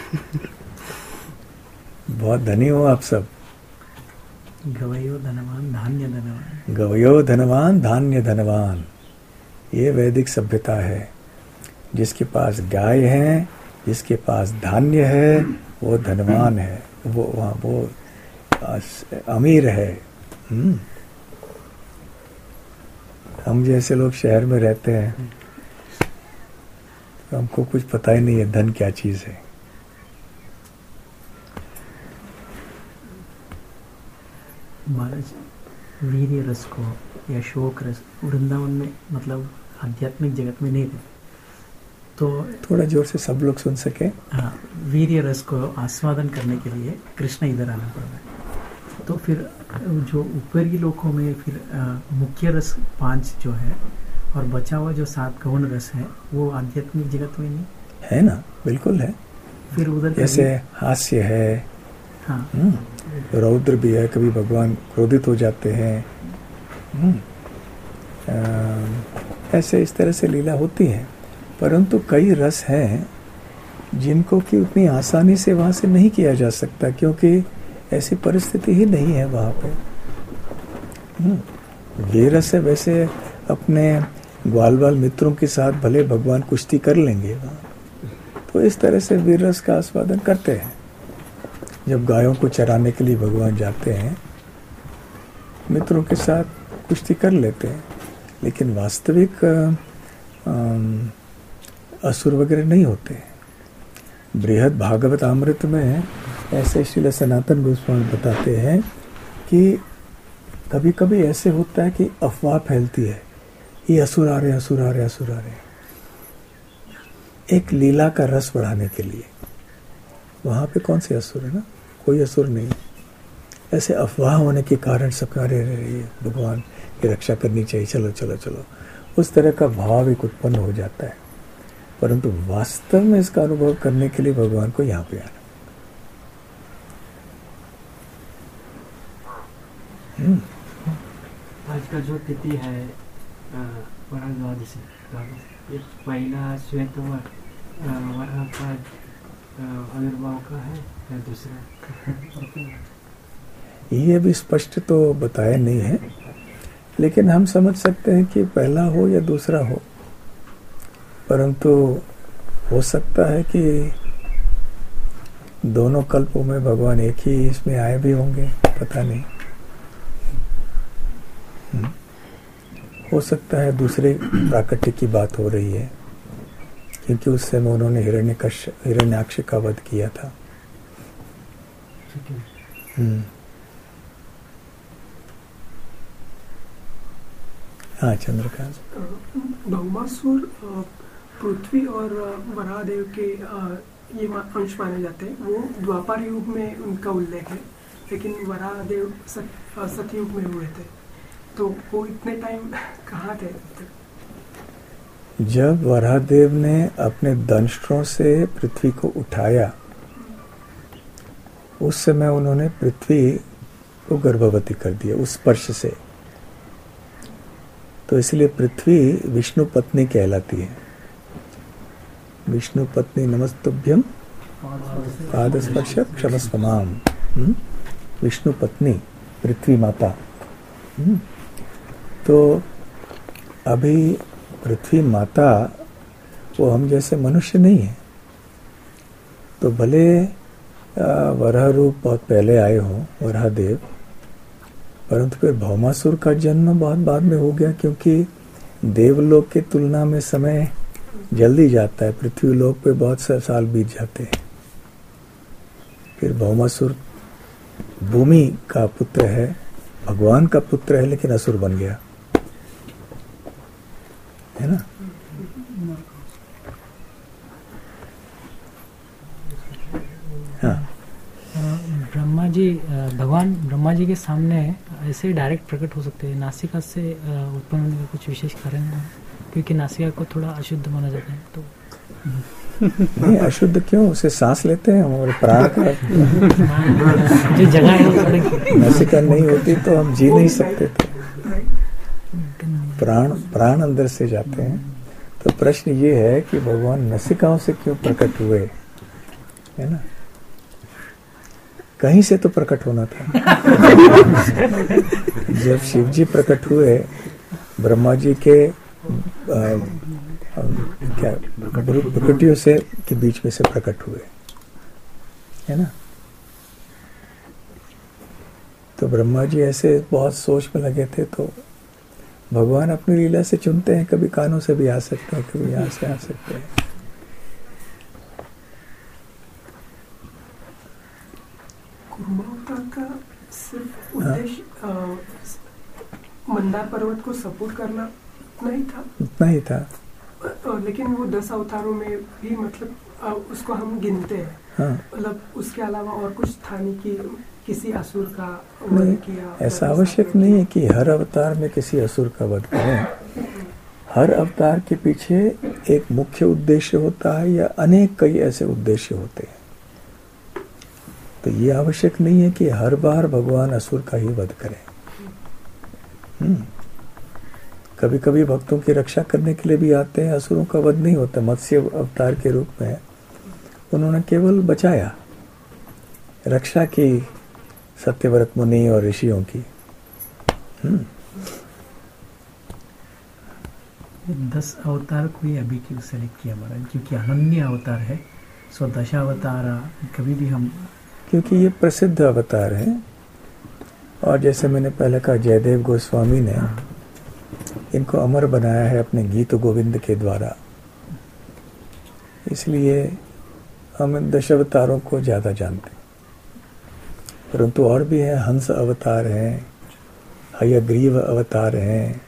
बहुत धनी हो आप सब। गवयो धनवान धान्य धनवान, गवयो धनवान धान्य धनवान, ये वैदिक सभ्यता है। जिसके पास गाय है, जिसके पास धान्य है, वो धनवान है, वो वो अमीर है। हुँ? हम जैसे लोग शहर में रहते हैं, तो हमको कुछ पता ही नहीं है धन क्या चीज है। महाराज, वीर्य रस को या शोक रस वृंदावन में, मतलब आध्यात्मिक जगत में नहीं थे, तो थोड़ा जोर से सब लोग सुन सके। हाँ, वीर्य रस को आस्वादन करने के लिए कृष्ण इधर आना पड़ रहा है। तो फिर जो ऊपरी लोकों में फिर आ, मुख्य रस पांच जो है और बचा हुआ जो सात गौण रस है, वो आध्यात्मिक जगत में नहीं है ना? बिल्कुल है। फिर उधर जैसे हास्य है, हाँ, रौद्र भी है, कभी भगवान क्रोधित हो जाते हैं। आ, ऐसे इस तरह से लीला होती है। परंतु कई रस हैं जिनको कि उतनी आसानी से वहाँ से नहीं किया जा सकता, क्योंकि ऐसी परिस्थिति ही नहीं है वहाँ पे। वीररस है वैसे अपने ग्वाल बाल मित्रों के साथ भले भगवान कुश्ती कर लेंगे वहाँ, तो इस तरह से वीररस का आस्वादन करते हैं। जब गायों को चराने के लिए भगवान जाते हैं मित्रों के साथ कुश्ती कर लेते हैं, लेकिन वास्तविक असुर वगैरह नहीं होते। बृहद भागवत अमृत में ऐसे श्रील सनातन गोस्वामी बताते हैं कि कभी कभी ऐसे होता है कि अफवाह फैलती है, ये असुर आ रहे असुर आ रहे असुर आ रहे, एक लीला का रस बढ़ाने के लिए। वहां पे कौन से असुर है ना, कोई असुर नहीं। ऐसे अफवाह होने के कारण सब कह रहे हैं भगवान की रक्षा करनी चाहिए, चलो चलो चलो, उस तरह का भाव एक उत्पन्न हो जाता है। परंतु वास्तव में इसका अनुभव करने के लिए भगवान को यहाँ पे आना। आज का जो तिथि है वराह द्वादशी, ये पहला श्वेत वराह का आविर्भाव का है या दूसरा? ये अभी स्पष्ट तो बताया नहीं है, लेकिन हम समझ सकते हैं कि पहला हो या दूसरा हो, परंतु हो सकता है कि दोनों कल्पों में भगवान एक ही इसमें आए भी होंगे, पता नहीं। हो सकता है दूसरे प्राकृतिक की बात हो रही है, क्योंकि उस समय उन्होंने हिरण्यकश्यप हिरण्याक्ष का वध किया था। हम्म हाँ चंद्रकांत। भौमासुर पृथ्वी और वराहदेव के ये अंश माने जाते हैं। वो द्वापर युग में उनका उल्लेख है, लेकिन वराहदेव सत सतयुग में हुए थे, तो वो इतने टाइम कहाँ थे? जब वराहदेव ने अपने दंष्ट्रों से पृथ्वी को उठाया, उस समय उन्होंने पृथ्वी को गर्भवती कर दिया उस स्पर्श से, तो इसलिए पृथ्वी विष्णु पत्नी कहलाती है। विष्णु पत्नी नमस्तुभ्यम पादस्पर्श क्षमस्व माम। विष्णु पत्नी पृथ्वी माता। तो अभी पृथ्वी माता वो हम जैसे मनुष्य नहीं है, तो भले वराह रूप बहुत पहले आए हों वराहदेव, परंतु फिर भौमासुर का जन्म बहुत बाद में हो गया, क्योंकि देवलोक की तुलना में समय जल्दी जाता है, पृथ्वी लोक पे बहुत से साल बीत जाते हैं। फिर भौमासुर भूमि का पुत्र है, भगवान का पुत्र है, लेकिन असुर बन गया, है ना। हाँ, ब्रह्मा जी, भगवान ब्रह्मा जी के सामने ऐसे डायरेक्ट प्रकट हो सकते हैं, नासिका से उत्पन्न होने का कुछ विशेष कारण है? क्योंकि नासिका को थोड़ा अशुद्ध माना जाता है, तो नहीं अशुद्ध क्यों, उसे सांस लेते हैं हमारे प्राण का जो जगह है नासिका नहीं होती तो हम जी नहीं सकते थे। प्राण प्राण अंदर से जाते हैं। तो प्रश्न ये है कि भगवान नासिकाओं से क्यों प्रकट हुए, है ना। कहीं से तो प्रकट होना था। जब शिव जी प्रकट हुए, ब्रह्मा जी के आ, आ, क्या प्रकृतियों से के बीच में से प्रकट हुए, है ना। तो ब्रह्मा जी ऐसे बहुत सोच में लगे थे, तो भगवान अपनी लीला से चुनते हैं, कभी कानों से भी आ सकते हैं, कभी यहाँ से आ सकते हैं। कुर्मावतार का सिर्फ उद्देश्य मंदार पर्वत को सपोर्ट करना उतना ही था उतना ही था लेकिन वो दस अवतारों में भी मतलब उसको हम गिनते हैं, हाँ। मतलब उसके अलावा और कुछ था नहीं कि किसी असुर का वध किया। ऐसा आवश्यक नहीं है कि हर अवतार में किसी असुर का वध करें। हर अवतार के पीछे एक मुख्य उद्देश्य होता है, या अनेक कई ऐसे उद्देश्य होते हैं। तो ये आवश्यक नहीं है कि हर बार भगवान असुर का ही वध करें। हम्म कभी कभी भक्तों की रक्षा करने के लिए भी आते हैं, असुरों का वध नहीं होता। मत्स्य अवतार के रूप में उन्होंने केवल बचाया, रक्षा की, सत्यव्रत मुनि और ऋषियों की। हम्म दस अवतार को ही अभी क्यों सेलेक्ट किया महाराज? क्योंकि अनन्य अवतार है, सो दशावतार कभी भी हम, क्योंकि ये प्रसिद्ध अवतार है। और जैसे मैंने पहले कहा, जयदेव गोस्वामी ने इनको अमर बनाया है अपने गीत गोविंद के द्वारा, इसलिए हम इन दशावतारों को ज़्यादा जानते हैं। परंतु और भी हैं, हंस अवतार हैं, हयग्रीव अवतार हैं,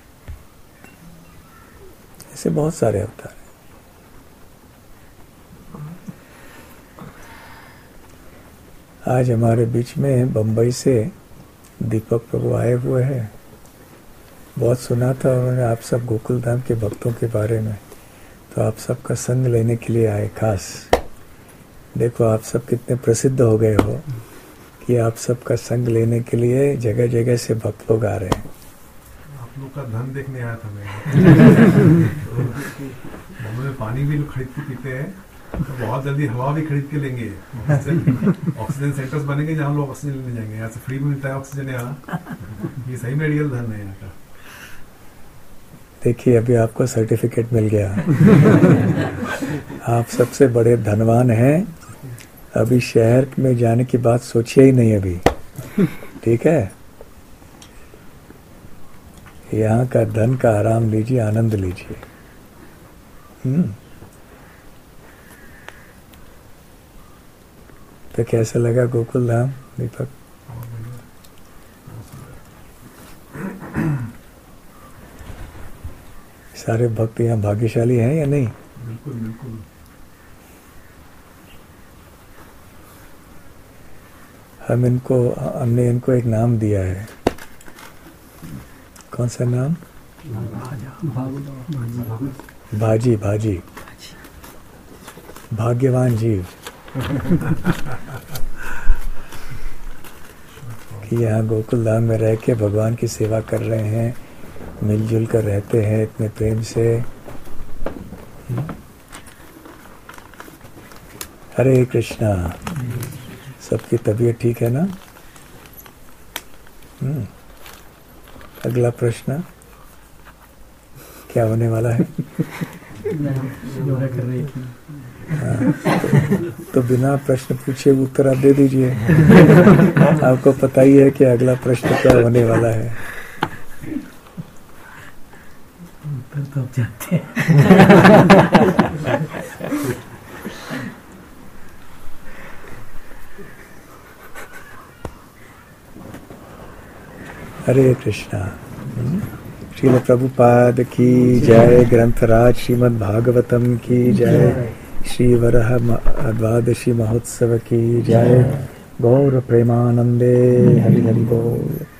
ऐसे बहुत सारे अवतार हैं। आज हमारे बीच में बंबई से दीपक प्रभु आए हुए हैं। बहुत सुना था उन्होंने आप सब गोकुल धाम के भक्तों के बारे में, तो आप सबका संग लेने के लिए आए खास। देखो आप सब कितने प्रसिद्ध हो गए हो कि आप सबका संग लेने के लिए जगह जगह से भक्त लोग आ रहे हैं। आप लोग का धन देखने आया था मैं। बम्बई में पानी भी लोग खरीद के पीते हैं, तो बहुत जल्दी हवा भी खरीद के लेंगे। ऑक्सीजन सेंटर्स बनेंगे जहाँ लोग ऑक्सीजन लेने जाएंगे। यहाँ से फ्री में मिलता है ऑक्सीजन यहाँ। ये सही मेडिकल धन है यहाँ का। देखिए अभी आपको सर्टिफिकेट मिल गया। आप सबसे बड़े धनवान हैं। अभी शहर में जाने की बात सोचिए ही नहीं अभी, ठीक है? यहाँ का धन का आराम लीजिए, आनंद लीजिए। हम्म तो कैसा लगा गोकुल धाम दीपक? सारे भक्त यहाँ भाग्यशाली हैं या नहीं? बिल्कुल बिल्कुल। हम इनको हमने इनको एक नाम दिया है। कौन सा नाम? भाजी भाजी भाग्यवान जीव। कि यहाँ गोकुल धाम में रह के भगवान की सेवा कर रहे हैं, मिलजुल कर रहते हैं इतने प्रेम से। हरे कृष्णा। सबकी तबीयत ठीक है ना? हम्म अगला प्रश्न क्या होने वाला है? हाँ, तो, तो बिना प्रश्न पूछे उत्तर आप दे दीजिए। आपको पता ही है कि अगला प्रश्न क्या होने वाला है। उत्तर तो आप जानते हैं। हरे कृष्णा। श्रील प्रभुपाद की जय। ग्रंथराज श्रीमद् भागवतम की जय। श्री वरह द्वादशी महोत्सव की जय। गौर प्रेमानंदे। हरि हरि बोल।